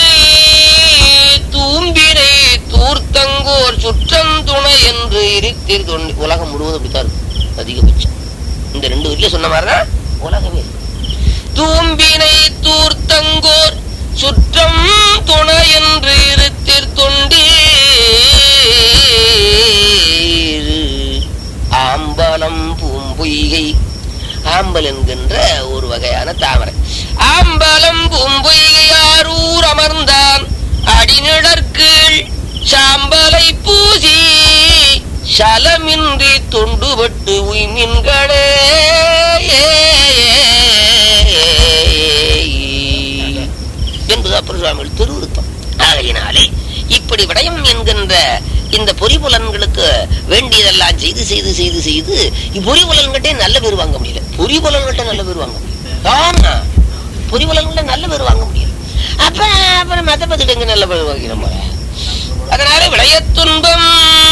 தூம்பினை தூர்த்தங்கோர் சுற்றம் துணை என்று இருத்தீர் தொண்டி. உலகம் முழுவதும் அப்படித்தான் இருக்கும் அதிகபட்சம். இந்த 2 வரியில சொன்ன மாதிரிதான் உலகமே. தூம்பினை தூர்த்தங்கோர் சுற்றம் துணை என்று இருத்தீர் தொண்டி ஆம்பலம் பூம்பொய்கை. ஆம்பல் என்கின்ற ஒரு வகையான தாமரை. ஆம்பலம் பூம்பொய்கையாரூர் அமர்ந்தான் அடிநிழற்கீழ் சாம்பலை பூசி சலமின்றி தொண்டுபட்டு உய்மின்களே என்பது அப்பர் சுவாமிகள் திருவிருத்தம். ஆகையினாலே இப்படி விடயம் என்கின்ற இந்த பொறிபுலன்களுக்கு வேண்டியதெல்லாம் செய்து செய்து செய்து செய்து பொறிபுலன்கிட்டே நல்ல பேர் வாங்க முடியல. பொறிபுலன்கிட்ட நல்ல பேர் வாங்க முடியல. ஆமா, பொறிபுலன்கிட்ட நல்ல பேர் வாங்க முடியல. அப்புறம் மத பத்திட்டு நல்ல பேர் வாங்கிடும். அதனால விளைய துன்பம்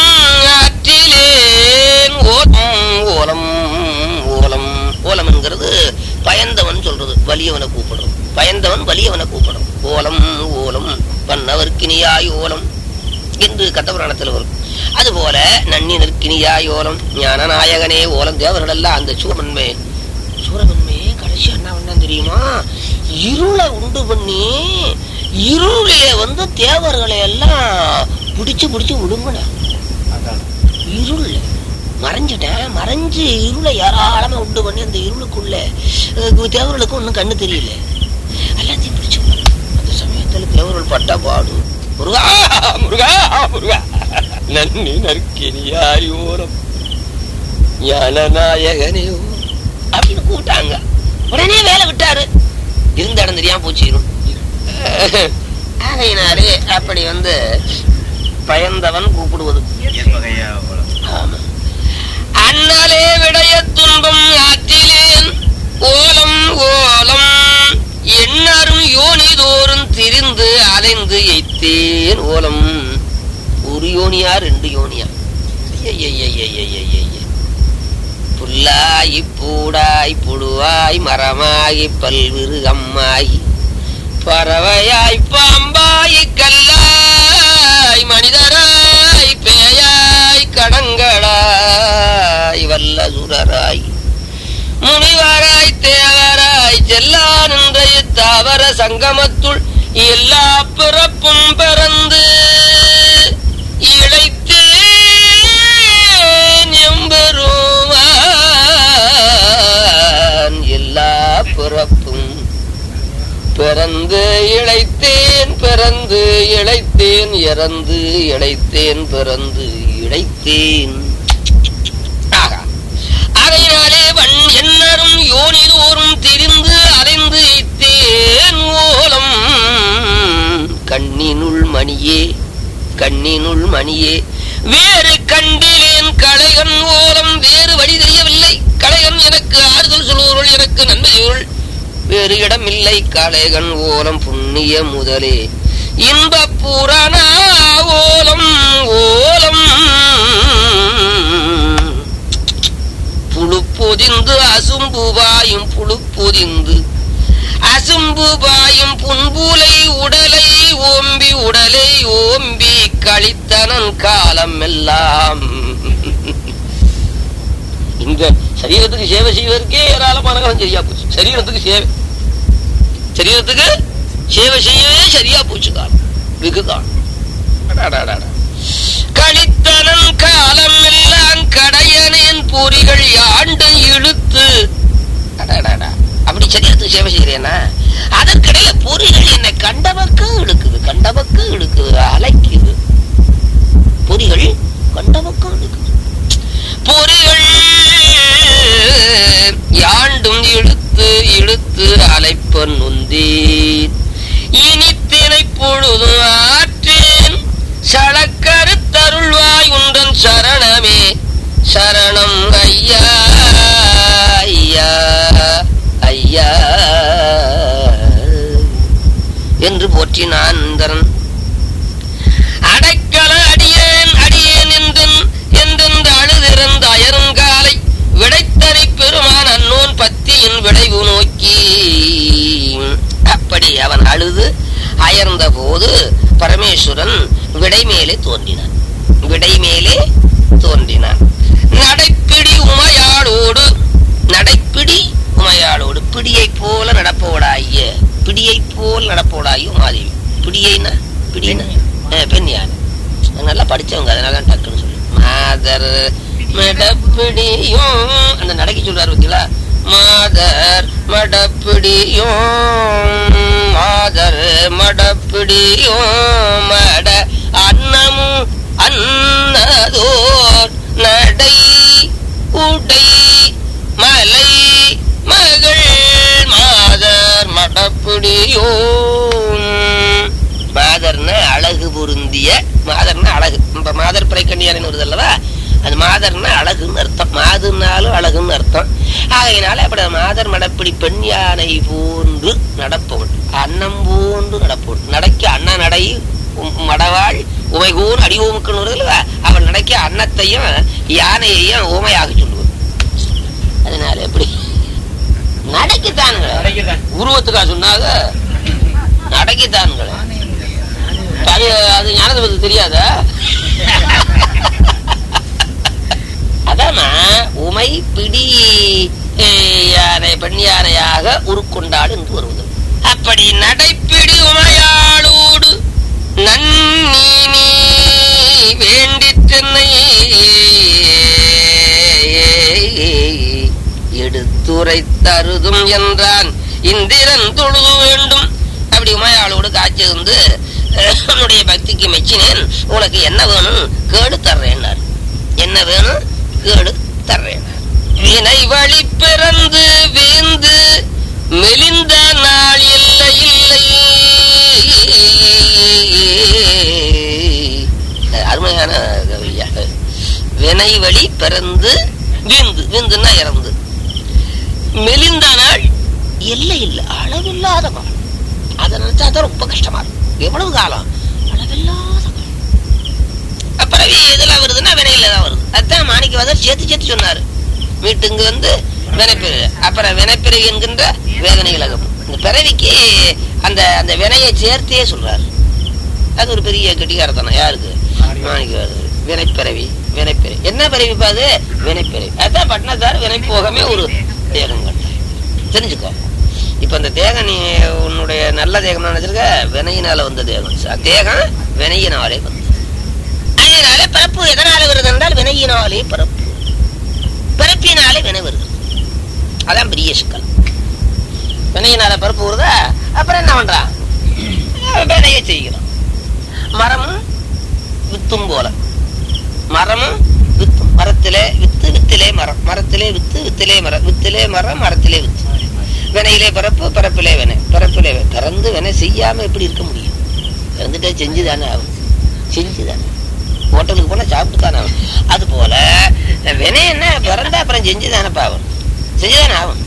ஆற்றிலேன் ஓலம் ஓலம் ஓலம் என்கிறது பயந்தவன் சொல்றது, வலியவனை கூப்பிடுறது. பயந்தவன் வலியவனை கூப்பிடும். ஓலம் ஓலம் பண்ணவர்க்கினியாய் ஓலம் என்று கத்தபுராணத்தில் வரும். அதுபோல நன்னினர்க்கினியாய் ஓலம் ஞானநாயகனே ஓலம். தேவர்கள் எல்லாம் அந்த சூரமன்மை கடைசி என்ன பண்ணா தெரியுமா? இருளை உண்டு பண்ணி இருளே தேவர்களை எல்லாம் பிடிச்சு பிடிச்சு விடுங்கன. இருள் மறைஞ்சு இருளை ஏராளமா உண்டு பண்ணி அந்த இருளுக்குள்ள தேவர்களுக்கு ஒன்னும் கண்ணு தெரியல, எல்லாத்தையும் பிடிச்சு. அந்த சமயத்துல தேவர்கள் பட்டா பாடு முருகா முருகா முருகா நன்னி நற்கினியாயோரம் ஞானநாயகனே அப்படின்னு கூப்பிட்டாங்க. உடனே வேலை விட்டாரு. இருந்த இடம் தெரியாம போச்சு. ஆகையினாலே அப்படி பயந்தவன் கூப்பிடுவது. ஆமா. அண்ணலே விடைய துன்பம் ஆற்றிலேன் ஓலம் ஓலம் எண்ணரும் யோனிதோறும் திரிந்து அலைந்து எய்த்தேன் ஓலம். ஒரு யோனியா 2 யோனியா? புல்லாய் பூடாய் புழுவாய் மரமாய் பல்விருகம்மாய் பறவையாய் பாம்பாய் கல்லாய் மனிதராய் பேயாய் கடங்களாய் வல்லசுரராய் முனிவராய் தேவராய் செல்லா நின்ற தாவர சங்கமத்துள் எல்லா பிறப்பும் பிறந்து இழைத்தேன் எம்பெருமான். எல்லா பிறப்பும் பிறந்து இழைத்தேன் பிறந்து இழைத்தேன் இறந்து இழைத்தேன் பிறந்து இழைத்தேன். அதையினாலே எண்ணரும் யோனிதோறும் திரிந்து அலைந்து இத்தேன் ஓலம். கண்ணினுள் மணியே கண்ணினுள் மணியே வேறு கண்டிலேன் களைகன் ஓலம். வேறு வழி தெரியவில்லை. களைகன் எனக்கு ஆறுதல் சொல்வோர்கள், எனக்கு நன்மை செய்வோர்கள், வேறு இடமில்லை. களைகன் ஓலம் புண்ணிய முதலே இன்ப புராண ஓலம் ஓலம். புழுப்பொதிந்து அசும்புவாயும் புழுப்பொதிந்து அசும்புபாயும் புன்புலை உடலை ஓம்பி உடலை ஓம்பி கழித்தனன் காலம் எல்லாம். இந்த சரீரத்துக்கு சேவை செய்வதற்கே ஏராளமான காலம் சரியா போச்சு. சரீரத்துக்கு சேவை செய்யவே சரியா போச்சு காலம், வெகு காலம். கழித்தனன் காலம் எல்லாம் கடையனேன் பொறிகள் யாண்டு இழுத்து. அப்படி சரீரத்துக்கு சேவை செய்கிறேன்னா அதற்கிடையில பொறிகள் என்னை கண்டபக்கம் இழுக்குது அலைக்குது. பொறிகள் கண்டபக்கம் இழுக்குது. பொறிகள் யாண்டும் இழுத்து இழுத்து அலைப்பன் நொந்தேன். இனித்தினை பொழுதும் ஆற்றேன் சளக்கருத்தருள்வாய் உண்டன் சரணமே சரணம் ஐயா ஐயா ஐயா. போற்றினான் இந்திரன். அடைக்கல அடியேன் அடியேன் என்றென்று அழுதிருந்த அயருங்காலை விடைத்தறி பெருமான் அன்னோன் பத்தியின் விளைவு நோக்கி. அப்படி அவன் அழுது அயர்ந்த போது பரமேஸ்வரன் விடை மேலே தோன்றினான். விடை மேலே தோன்றினான். நடைப்பிடி உமையாளோடு நடைப்பிடி உமையாளோடு பிடியை போல நடப்போடாய பிடியை போல் நடப்போடாய உமாதேவி. பிடியைனா பிடினா பெண் யானை. நல்லா படிச்சவங்க, அதனால டக்குன்னு சொல்லு. மாதர் மடப்பிடியும் அந்த நடக்கி சொல்றாரு பார்த்தீங்களா. மாதர் மடப்பிடியும் மாதர் மடப்பிடியும் மட அன்னமும் அன்னதோர் நடை உடை மலை மகள் மாதர் மடப்பிடியும். மாதர்னா அழகு பொருந்திய, மாதர்னா அழகு. இப்ப மாதர் பிறைக்கண்ணியாரின்னு வருது அல்லவா, அது மாதர்னா அழகுன்னு அர்த்தம். மாதுனாலும் அழகுன்னு அர்த்தம். ஆகையினால அப்படி மாதர் மடப்பிடி பெண் யானை போன்று நடப்பவள், அன்னம் போன்று நடப்பவள். நடக்க அண்ணா நடை மடவாள் உமைகூர் அடிவோமுக்குன்னு வருது அல்லவா, அவள் நடக்க அன்னத்தையும் யானையையும் ஊமையாக சொல்லுவது. அதனால எப்படி நடக்கித்தானுங்க, உருவத்துக்கா சொன்னாங்க நடக்கித்தானுங்களே. அது ஞானத்தை பத்தி தெரியாத. அதான உமை பிடி யானை பெண் யானையாக உருக்கொண்டாடு என்று வருவது. அப்படி நடைப்பிடி உமையாளோடு நன்னி வேண்டி சென்னை எடுத்துரை தருதும் என்றான். இந்திரன் தொழுது வேண்டும். அப்படி உமையாளோடு காட்சி வந்து உன்னுடைய பக்திக்கு மெச்சினேன், உனக்கு என்ன வேணும் கேடு தர்றேன்னார். என்ன வேணும் கேடு தர்றேன்னார். வினை வழி பிறந்து வீந்து மெலிந்த நாள் இல்லை இல்லை. அருமையான கவியா. வினை வழி பிறந்து வீந்து, வீந்துன்னா இறந்து, மெலிந்த நாள் இல்லை இல்லை, அளவில்லாத காலம். அதை நினைச்சா தான் ரொம்ப கஷ்டமா இருக்கும். எவ்வளவு காலம்? அளவில்லாத காலம். அப்புறம் இதெல்லாம் வருதுன்னா வினையில தான் வருது. அதுதான் மாணிக்கவாசகர் சேர்த்து சேர்த்து சொன்னாரு. வீட்டுக்கு வந்து வினைப்பிறவி, அப்புறம் வினைப்பிறவி என்கின்ற வேதனைகள் அகப்படும். இந்த பிறவிக்கு அந்த அந்த வினையை சேர்த்தே சொல்றாரு. அது ஒரு பெரிய கெட்டிக்காரத்தனம். யாருக்கு? மாணிக்கவாசகர். வினைப்பிறவி வினைப்பிறவி என்ன பிறவிப்பா அது? வினைப்பிறவி. அதுதான் பட்டினத்தார் வினை போகமே ஒரு தேகம் கண்டாய். தெரிஞ்சுக்கோ. இப்ப இந்த தேகம் நீ உன்னுடைய நல்ல தேகம் நினைச்சிருக்க, வினையினால வந்த தேகம். தேகம் வினையினாலே வந்து. அதனால பிறப்பு எதனால வருது என்றால் வினையினாலே பிறப்பு, பிறப்பினாலே வினை வருது. அதான் பெரிய சிக்கல். வினையினால பிறப்பு வருதா, அப்புறம் என்ன பண்றான்? வினையை செய்கிறோம். மரமும் வித்தும் போல, மரமும் வித்தும். மரத்திலே வித்து வித்திலே மரம், மரத்திலே வித்து வித்திலே மரம், வித்திலே மரம், மரத்திலே வித்து. வினையிலே பிறப்பு, பிறப்பிலே வினை, பிறப்பிலே பிறந்து வினை செய்யாம எப்படி இருக்க முடியும்? பிறந்துட்டே செஞ்சுதானே ஆகும். செஞ்சுதானே ஹோட்டலுக்கு போனா சாப்பிட்டு தானே ஆகும். அது போல வினை என்ன பிறந்தா அப்புறம் செஞ்சுதானப்பா ஆகும், செஞ்சுதானே ஆகும்.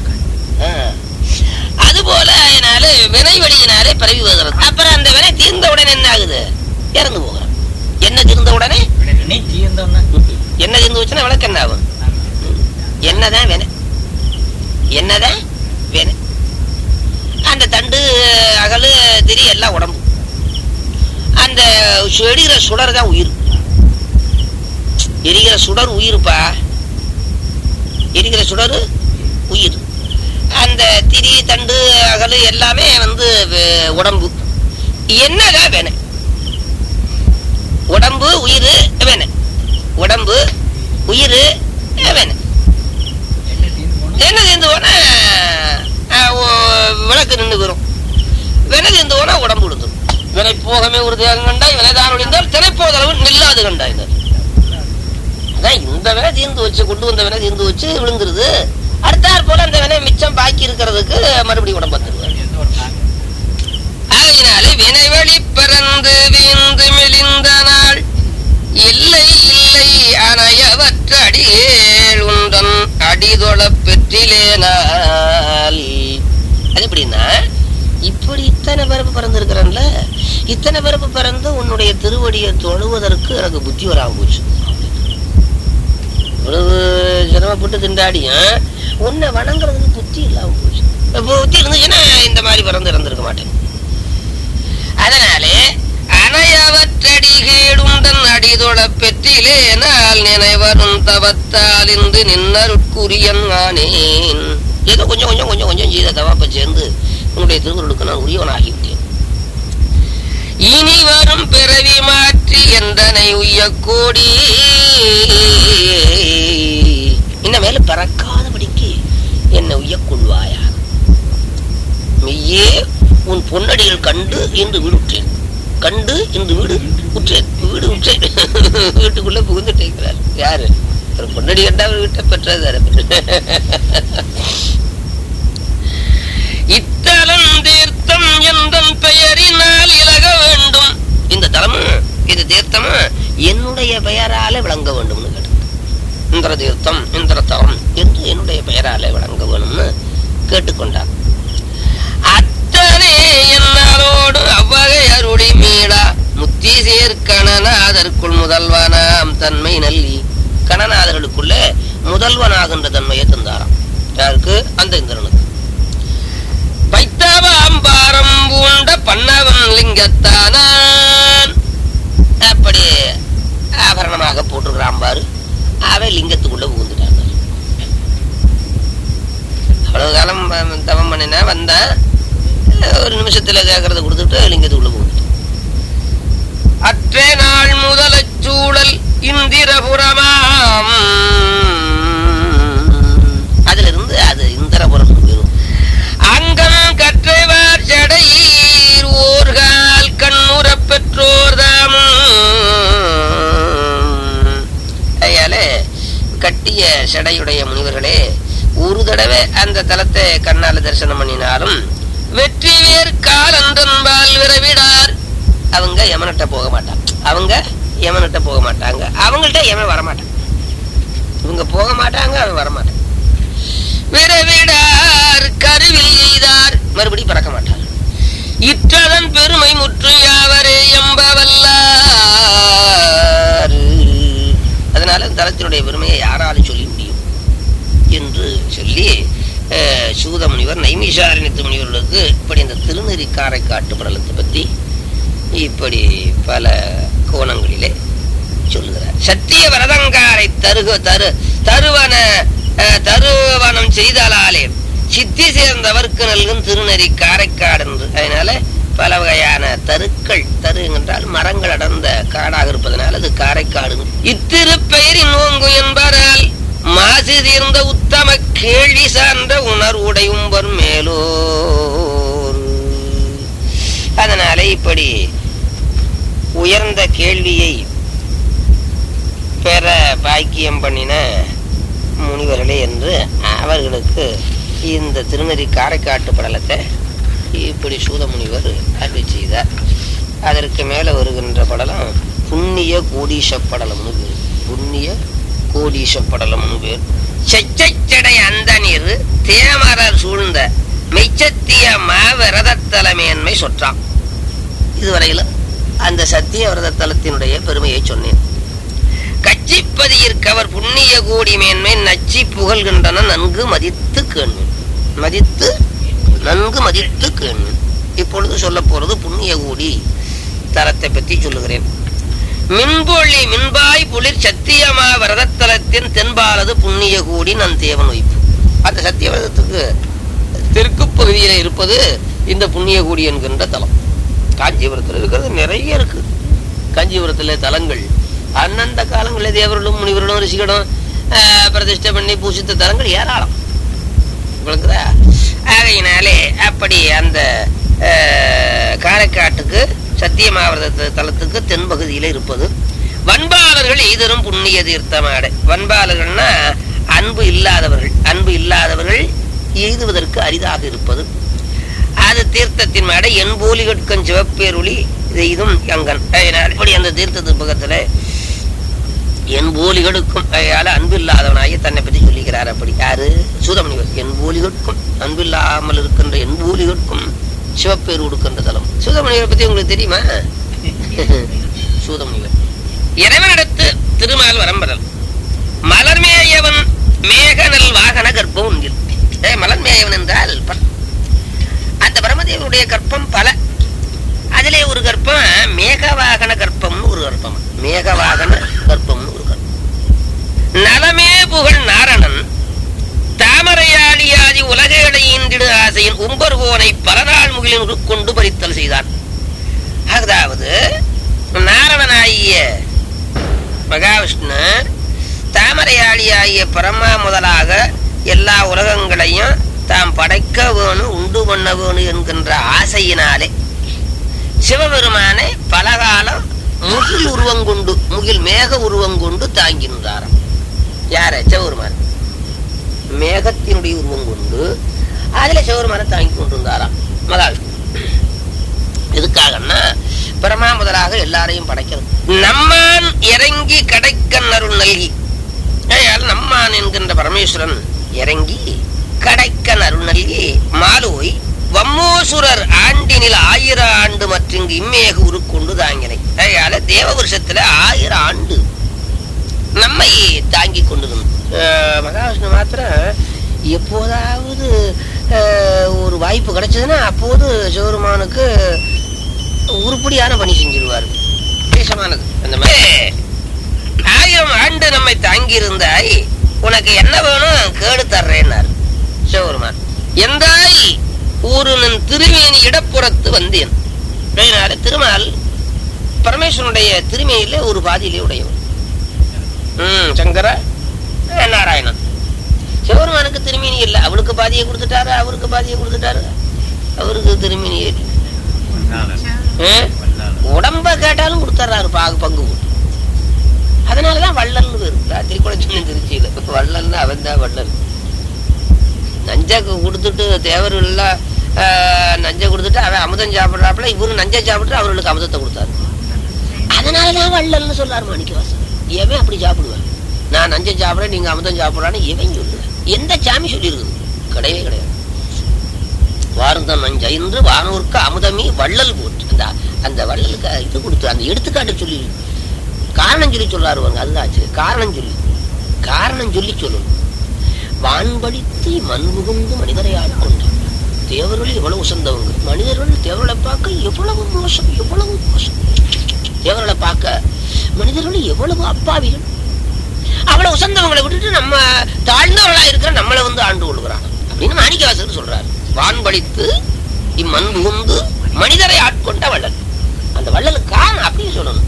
அது போல அதனால வினை வழியினாலே பரவி வருகிறது. அப்புறம் அந்த வினை தீர்ந்த உடனே என்ன ஆகுது? இறந்து போகிறான். என்ன தீர்ந்த உடனே? என்ன தீர்ந்து வச்சுன்னா விளக்கு என்ன ஆகும்? என்னதான் வினை? என்னதான் வினை? அந்த தண்டு அகலு திரி எல்லாம் உடம்பு. அந்த எரிகிற சுடர் தான் உயிர். எரிகிற சுடர் உயிருப்பா. எரிகிற சுடர் உயிர். அந்த திரி தண்டு அகலு எல்லாமே வந்து உடம்பு. என்னதான் வினை? உடம்பு உயிர் வினை, உடம்பு உயிர் வினை. என்ன தீர்ந்து போனா விளக்கு நின்றுக்கிறோம். வினை தீர்ந்து போனா உடம்பு விழுந்துடும். வினை போகமே ஒரு தேகம் கண்டாய், வினைதான் ஒழிந்தால் தினைப்போதளவு நில்லாது கண்டாய். அதான் இந்த வினை தீர்ந்து வச்சு கொண்டு வந்த வினை தீர்ந்து வச்சு விழுந்துருது. அடுத்தாற் போல அந்த வினை மிச்சம் பாக்கி இருக்கிறதுக்கு மறுபடியும் உடம்பு வந்துருவார். ஆகையினாலே வினை வழி பிறந்து வீந்து மெலிந்த நாள் இல்லை இல்லை அணையவற்ற அடியேள் உண்டன் அடிதொழ பெற்றிலேனால். அது எப்படின்னா, இப்படி இத்தனை பிறப்பு பிறந்திருக்கிறேன்ல, இத்தனை பிறப்பு பிறந்து உன்னுடைய திருவடியை தொழுவதற்கு எனக்கு புத்தி வராம போச்சு. இவ்வளவு சிரமப்பட்டு திண்டாடியும் உன்னை வணங்குறதுக்கு புத்தி இல்லாம போச்சு. புத்தி இருந்துச்சுன்னா இந்த மாதிரி பிறந்து இறந்திருக்க மாட்டேன். அதனாலே அனையவற்றடி கேடுந்தன் அடிதொழ பெற்றிலே நாள் நினைவரும் தவத்தால் இன்று நின்னருட்குரியன் ஆனேன். ஏதோ கொஞ்சம் கொஞ்சம் கொஞ்சம் கொஞ்சம் செய்த தவாப்பை சேர்ந்து உன்னுடைய திருவருளுக்கு நான் உரியவனாகிவிட்டேன். இனி வரும் பிறவி மாற்றி எந்தனை உய்ய கோடி இன்னமேல பிறக்காதபடிக்கு என்னை உய்ய கொள்வாயா. மெய்யே உன் பொன்னடிகள் கண்டு இன்று வீடுற்றேன். கண்டு இன்று வீடு உற்றேன். வீடு உற்றேன். வீட்டுக்குள்ள புகுந்துட்டேங்கிறார். யாரு? பொன்னடி கண்டா வீட்டை பெற்றது. இத்தலம் தீர்த்தம் எந்தன் பெயரினால் இலக வேண்டும். இந்த தலமும் இது தீர்த்தமும் என்னுடைய பெயராலே விளங்க வேண்டும்னு கேட்டு, இந்திர தீர்த்தம் இந்திர தலம் என்று என்னுடைய பெயராலே விளங்க வேணும்னு கேட்டுக்கொண்டார். அத்தனை என்னாலோடு அவ்வகை அருளி மீளா முத்தி சேர்க்கணநாதற்குள் முதல்வனாம் தன்மை நல்லி. கணநாதர்களுக்குள்ள முதல்வனாகின்ற தன்மையை தந்தாராம். யாருக்கு? அந்த இந்திரனுக்கு. பைத்தவாம்பாரம் பூண்ட பன்னவன் லிங்கத்தானான். அப்படி ஆபரணமாக போட்டிருக்கிறான் பாரு. அவன் லிங்கத்துக்குள்ள புகுந்துட்டான். அவ்வளவு காலம் தவம் பண்ணினா வந்தான். ஒரு நிமிஷத்துல கேட்கறத கொடுத்துட்டு லிங்கத்துக்குள்ள போகுது. அற்றே நாள் முதல சூழல் இந்திரபுரமாம். அதுல இருந்து அது இந்திரபுரம் பெறும். அங்கம் கற்றைவார் சடையீர் ஓர்கால் கண்ணுற பெற்றோர் தாமும். அதனால கட்டிய சடையுடைய முனிவர்களே ஒரு தடவை அந்த தலத்தை கண்ணால தரிசனம் பண்ணினாலும் வெற்றி வேர் காலன்றன்பால் விரைவிடார். அவங்க யமனட்ட போக மாட்டாங்க. அவங்க யமனட்ட போக மாட்டாங்க. அவங்கள்ட்ட யமன் வரமாட்டாங்க. இவங்க போக மாட்டாங்க, அவன் வரமாட்டாங்க. விரைவிடார் கருவில் எய்தார். மறுபடி பறக்க மாட்டார். இற்றதன் பெருமை முற்று யாவரே எம்பவல்லார். அதனால தலத்தினுடைய பெருமையை யாராலும் சொல்லி முடியும் என்று சொல்லி சூத முனிவர் நைமிஷாரண்யத்து முனிவர்களுக்கு இப்படி இந்த திருநெறி காரைக்காட்டு படலத்தை பற்றி இப்படி பல கோணங்களிலே சொல்லுகிறார். சத்திய வரதங்காரை தருவனம் செய்தலாலே சித்தி சேர்ந்தவர்க்கு நல்கும் திருநெறி காரைக்காடு என்று. அதனால பல வகையான தருக்கள், தரு என்றால் மரங்கள் அடர்ந்த காடாக இருப்பதனால் அது காரைக்காடு. இத்திருப்பெயரின் நோங்கு என்பதால் மாசு தீர்ந்த உத்தம கேள்வி சார்ந்த உணர்வுடையும்பர் மேலோர். அதனால இப்படி உயர்ந்த கேள்வியை பெற பாக்கியம் பண்ணின முனிவர்களே என்று அவர்களுக்கு இந்த திருநெறி காரைக்காட்டு படலத்தை இப்படி சூத முனிவர் அருளி செய்தார். அதற்கு மேல வருகின்ற படலம் புண்ணிய கோடீச படலம்னு பேர். புண்ணிய கோடீச படலம்னு பேர். செச்சடை அந்த நீர் தேமரர் சூழ்ந்த மெச்சத்திய மாவிரத தலைமையன்மை சொற்றான். இதுவரையில அந்த சத்திய விரத தலத்தினுடைய பெருமையை சொன்னேன். கச்சிப்பதியிற்கவர் புண்ணிய கோடி மேன்மை நச்சி புகழ்கின்றன நன்கு மதித்து கேள்வன். நன்கு மதித்து கேள்வன். இப்பொழுது சொல்ல போறது புண்ணிய கோடி தலத்தை பற்றி சொல்லுகிறேன். மின்பாய் புளிர் சத்தியமா விரதத்தலத்தின் தென்பாலது புண்ணிய கோடி நன் தேவன் வைப்பு. அந்த சத்திய விரதத்துக்கு தெற்கு பகுதியில இருப்பது இந்த புண்ணிய கோடி என்கின்ற தலம். காஞ்சிபுரத்தில் இருக்கிறது நிறைய இருக்கு. காஞ்சிபுரத்துல தலங்கள் அந்தந்த காலங்களில் தேவர்களும் முனிவர்களும் ரிஷிகளும் பிரதிஷ்டை பண்ணி பூசித்த தலங்கள் ஏராளம். உங்களுக்குதா? ஆகையினாலே அப்படி அந்த காரைக்காட்டுக்கு சத்தியமாவிரத தலத்துக்கு தென்பகுதியில இருப்பது வன்பாளர்கள் எய்தரும் புண்ணிய தீர்த்தமாட. வன்பாளர்கள்னா அன்பு இல்லாதவர்கள் எய்துவதற்கு அரிதாக இருப்பது. அது தீர்த்தத்தின் மாட என்போலிகட்கும் சிவப்பேருளி இதும் அங்கன். அதனால் இப்படி அந்த தீர்த்தத்தின் பக்கத்துல என்போலிகளுக்கும் அன்பு இல்லாதவனாய தன்னை பற்றி சொல்லிக்கிறார். அப்படி யாரு? சூதமுனிவர். என்போலிகட்கும் அன்பு இல்லாமல் இருக்கின்ற என்போலிகட்கும் சிவப்பேர் கொடுக்கின்ற தலம். சூதமுனிவரை பத்தி உங்களுக்கு தெரியுமா? சூதமுனிவர் இறைவனிடத்து திருமால் வரம்பரல் மலர்மேயவன் மேகனல் வாகன கர்ப்பம் உண்டில். மலர்மேயவன் என்றால் அந்த பிரம்மதேவனுடைய கற்பம் பல. அதிலே ஒரு கற்பம் மேகவாகன கற்பம்னு ஒரு கற்பம். மேகவாகன கற்பம்னு ஒரு கற்பம். நலமே புகழ் நாரணன் தாமரையாளியாதி உலகேடை ஈன்றிடு ஆசையின் உம்பர்கோனை பல நாள் முகிலின் கொண்டு பறித்தல் செய்தான். அதாவது நாரணனாகிய மகாவிஷ்ணு தாமரையாளியாகிய பரமா முதலாக எல்லா உலகங்களையும் தாம் படைக்க வேணும், உண்டு பண்ண வேணும் என்கின்ற ஆசையினாலே சிவபெருமானை பலகாலம் முகில் உருவம் கொண்டு, முகில் மேக உருவம் கொண்டு தாங்கி நின்றாராம். யார? சிவபெருமான் மேகத்தினுடைய உருவம் கொண்டு அதுல சிவபெருமானை தாங்கி கொண்டிருந்தாராம் மகாவிஷ்ணு. எதுக்காகன்னா பிரமா முதலாக எல்லாரையும் படைக்கிறது. நம்மான் இறங்கி கடைக்கன் அருள் நல்கி, நம்மான் என்கின்ற பரமேஸ்வரன் இறங்கி கடைக்கன் அருள் நல்கி மாலோய் வம்மோசுரர் ஆண்டினில் 1000 ஆண்டு மற்றும் இம்மேக உருக்கொண்டு தாங்கினை. அதனால தேவபுருஷத்துல 1000 ஆண்டு நம்மை தாங்கி கொண்டிருந்த மகாவிஷ்ணு மாத்திரம் எப்போதாவது ஒரு வாய்ப்பு கிடைச்சதுன்னா அப்போது சிவபெருமானுக்கு உருப்படியான பணி செஞ்சிருவார். விசேஷமானது. அந்த மாதிரி 1000 ஆண்டு நம்மை தாங்கி இருந்தாய், உனக்கு என்ன வேணும் கேடு தர்றேன்னார் சிவபெருமான். எந்தாய் ஒரு திருமேனி இடப்புறத்து வந்தேன். அதனால திருமால் பரமேஸ்வரனுடைய திருமேனியில ஒரு பாதியிலே உடையவன். சங்கர நாராயணன். சிவபெருமானுக்கு திருமேனி இல்லை, அவளுக்கு பாதியை கொடுத்துட்டாரு, அவருக்கு பாதியை கொடுத்துட்டாரு. அவருக்கு திருமேனி உடம்ப கேட்டாலும் கொடுத்துறாரு பங்கு. அதனாலதான் வள்ளல்னு பேரு. ராத்திரி கூட சொன்ன திருச்சியில வள்ளல்னு அவன் தான் வள்ளல். நஞ்சை கொடுத்துட்டு தேவர்கள் எல்லாம் நஞ்சை கொடுத்துட்டு அவன் அமுதம் சாப்பிடுறாப்புல, இவரு நஞ்சை சாப்பிட்டு அவர்களுக்கு அமுதத்தை கொடுத்தாரு. அதனாலதான் வள்ளல்னு சொல்றாரு மாணிக்கவாசன். எவன் அப்படி சாப்பிடுவேன்? நான் நஞ்சை சாப்பிடுறேன், நீங்க அமுதம் சாப்பிடுறான்னு எவன் சொல்லுவேன்? எந்த சாமி சொல்லி இருக்குது? கிடையவே கிடையாது. வாருந்தான் நஞ்சை என்று வானூருக்கு அமுதமி வள்ளல் போட்டு அந்த வள்ளலுக்கு இது கொடுத்து அந்த எடுத்துக்காட்டு சொல்லி காரணம் சொல்லி சொல்றாரு. அதுதான் ஆச்சு. காரணம் சொல்லி சொல்லணும். வான்படித்து மண்புகுந்து மனிதரை ஆட்கொண்டார். தேவர்கள் எவ்வளவு உசந்தவங்க, மனிதர்கள் தேவர்களை பார்க்க எவ்வளவு மோசம், எவ்வளவு மோசம். தேவர்களை பார்க்க மனிதர்கள் எவ்வளவு அப்பாவிகள். அவ்வளவு உசந்தவங்களை விட்டுட்டு நம்ம தாழ்ந்தவர்களா இருக்கிற நம்மளை ஆண்டு கொள்கிறான் அப்படின்னு மாணிக்கவாசகர் சொல்றாரு. வான்படித்து இம்மண் புகுந்து மனிதரை ஆட்கொண்ட வள்ளல். அந்த வள்ளலுக்கு காரணம் அப்படின்னு சொல்லணும்.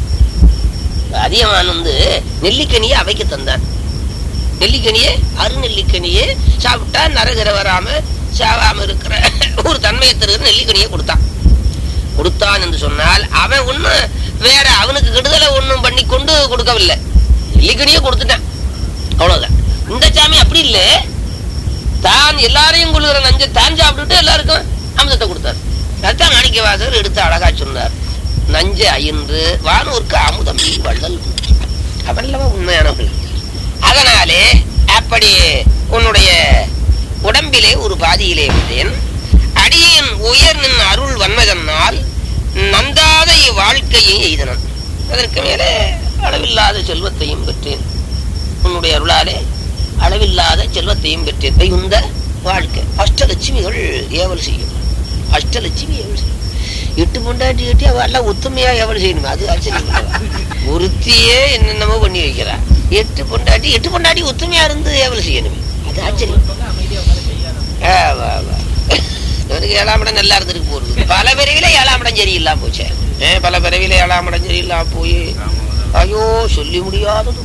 அதியமான் நெல்லிக்கனியை அவைக்க தந்தான். நெல்லிக்கனியே அருநெல்லிக்கனியே சாப்பிட்டா நரகர வராம சாவாம இருக்கிற ஒரு தன்மையை தருகிற நெல்லிக்கனியை கொடுத்தான் என்று சொன்னால் அவன் ஒண்ணு வேற அவனுக்கு கெடுதலை ஒண்ணும் பண்ணி கொண்டு கொடுக்கவில்லை, நெல்லிக்கனியே கொடுத்துட்டான், அவ்வளவுதான். இந்த சாமி அப்படி இல்ல, தான் எல்லாரையும் கொள்ளுகிற நஞ்சை தான் சாப்பிட்டுட்டு எல்லாருக்கும் அமுதத்தை கொடுத்தார். அதுதான் மாணிக்கவாசகர் எடுத்து அழகா சொன்னார். நஞ்சை அயின்று வானூருக்கு அமுதம் வள்ளல் அவல்லவா உண்மையானவர்கள். அதனாலே அப்படி உன்னுடைய உடம்பிலே ஒரு பாதியிலே வந்தேன். அடியேன் உயர் நின் அருள் வன்மதனால் நந்தாத இவ்வாழ்க்கையை எய்தனன். அதற்கு மேலே அளவில்லாத செல்வத்தையும் பெற்றேன். உன்னுடைய அருளாலே அளவில்லாத செல்வத்தையும் பெற்றேன். இந்த வாழ்க்கை அஷ்டலட்சுமிகள் ஏவல் செய்யும். அஷ்டலட்சுமி ஏவல் செய்யும். 8 பொண்டாட்டி கட்டி அவ எல்லாம் ஒத்துமையா ஏவல் செய்யணுமா? அது ஆச்சரியம். ஒருத்தியே என்னென்னமோ பண்ணி வைக்கிறா. 8 பொண்டாட்டி ஒத்துமையா இருந்து ஏவல் செய்யணுமே, அது ஆச்சரியம். இவனுக்கு 7ஆம் இடம் நல்லா இருந்துட்டு போறது. பல பிறவில 7ஆம் இடம் சரியில்லாம போச்சு. பல பிறவில 7ஆம் இடம் சரியில்லாம போய் ஐயோ சொல்லி முடியாதது.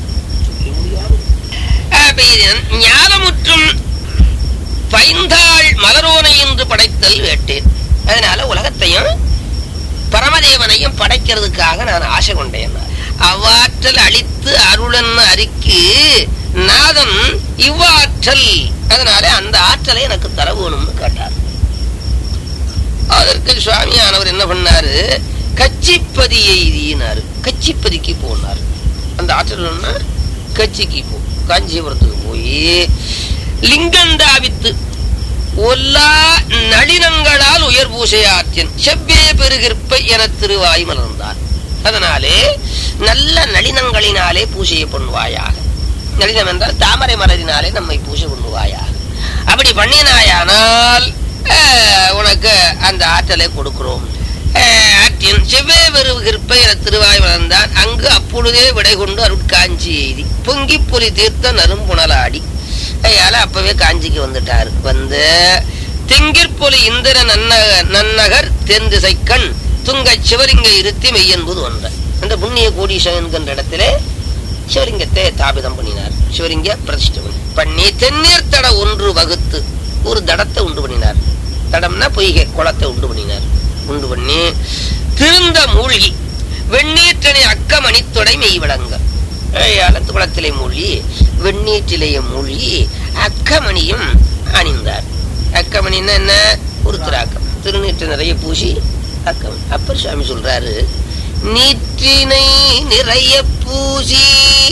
ஞானமுற்றும் பைந்தாள் மலரோனை என்று படைத்தல் வேட்டேன். அதனால உலகத்தையும் பரமதேவனையும் படைக்கிறதுக்காக நான் ஆசை கொண்டேன். அவ்வாற்றல் அழித்து அருளன் அறிக்கு நாதம் இவ்வாற்றல், அதனால அந்த ஆற்றலை எனக்கு தர வேணும்னு கேட்டார். அதற்கு சுவாமியானவர் என்ன பண்ணாரு? கச்சிப்பதியை எய்தினாரு. கச்சிப்பதிக்கு போனார். அந்த ஆற்றல் கட்சிக்கு போ, காஞ்சிபுரத்துக்கு போய் லிங்கந்தாவித்து ஒல்லா நளினங்களால் உயர் பூசையாற்றின் செவ்வே பெருகிற்பை என திருவாய் மலர்ந்தார். அதனாலே நல்ல நளினங்களினாலே பூஜையை பண்ணுவாயாக. நளினம் என்றால் தாமரை மலரினாலே நம்மை பூஜை பண்ணுவாயாக. அப்படி பண்ணினாயானால் உனக்கு அந்த ஆற்றலை கொடுக்கிறோம். ஆற்றின் செவ்வே பெருகிற்பை என திருவாய் மலர்ந்தான். அங்கு அப்பொழுதே விடை கொண்டு அருட்காஞ்சி எய்தி பொங்கி பொலி தீர்த்த நறும்புணலாடி. அதனால அப்பவே காஞ்சிக்கு வந்துட்டாரு. வந்து திங்கிற்பொலி இந்திர நன்னகர் தென் திசைக்கண் துங்க சிவலிங்க இருத்தி மெய்யன்பது ஒன்ற. அந்த புண்ணிய கோடீசன் என்கின்ற இடத்திலே சிவலிங்கத்தை தாபிதம் பண்ணினார். சிவலிங்க பிரதிஷ்டை பண்ணி தென்னீர் தட ஒன்று வகுத்து ஒரு தடத்தை உண்டு பண்ணினார். தடம்னா பொய்கை குளத்தை உண்டு பண்ணினார். உண்டு பண்ணி திருந்த மூழ்கி வெண்ணீற்றனை அக்கமணி தொடை மெய் விளங்க. குளத்திலே மூழ்கி வெண்ணீற்றிலேயே மூழ்கி அக்கமணியும் அணிந்தார். அக்கமணின்னா என்ன? ஒரு திராக்கம். திருநீற்று நிறைய பூசி அக்கமணி. அப்பர் சுவாமி சொல்றாரு, நீற்றினை நிறைய பூசி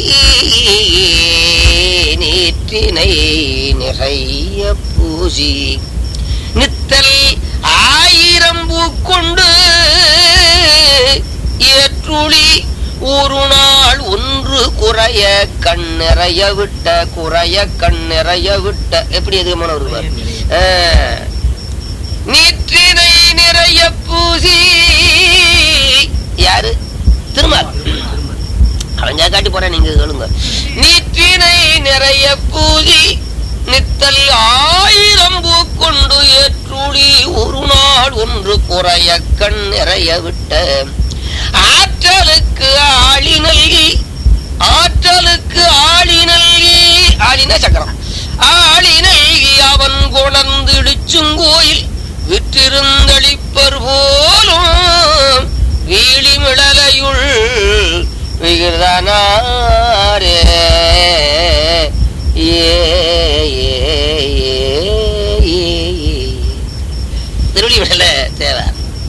நீற்றினை நிறைய பூசி நித்தல் 1000 பூக்கொண்டு ஏற்றுளி ஒரு நாள் ஒன்று குறைய கண் நிறைய விட்ட குறைய கண் நிறைய விட்ட. எப்படி எதுமான ஒருவர் நீற்றினை நிறைய பூசி. யாரு? திருமால். அவன் காட்டி போறேன், நீங்க சொல்லுங்க. நீற்றினை நிறைய பூசி நித்தல் 1000 பூக்கொண்டு ஏற்றுளி ஒரு நாள் ஒன்று குறைய கண் நிறைய விட்ட ஆற்றலுக்கு ஆளி நல்கி. ஆற்றலுக்கு ஆளி நல்கி. ஆளின சக்கரம். ஆளி நல்கி அவன் கொணர்ந்து இடிச்சுங்கோயில் விற்றிருந்தளிப்பர் போலும் வீழிமிழலையுள் விகிர்தானாரே. திருவடி விடல தேவை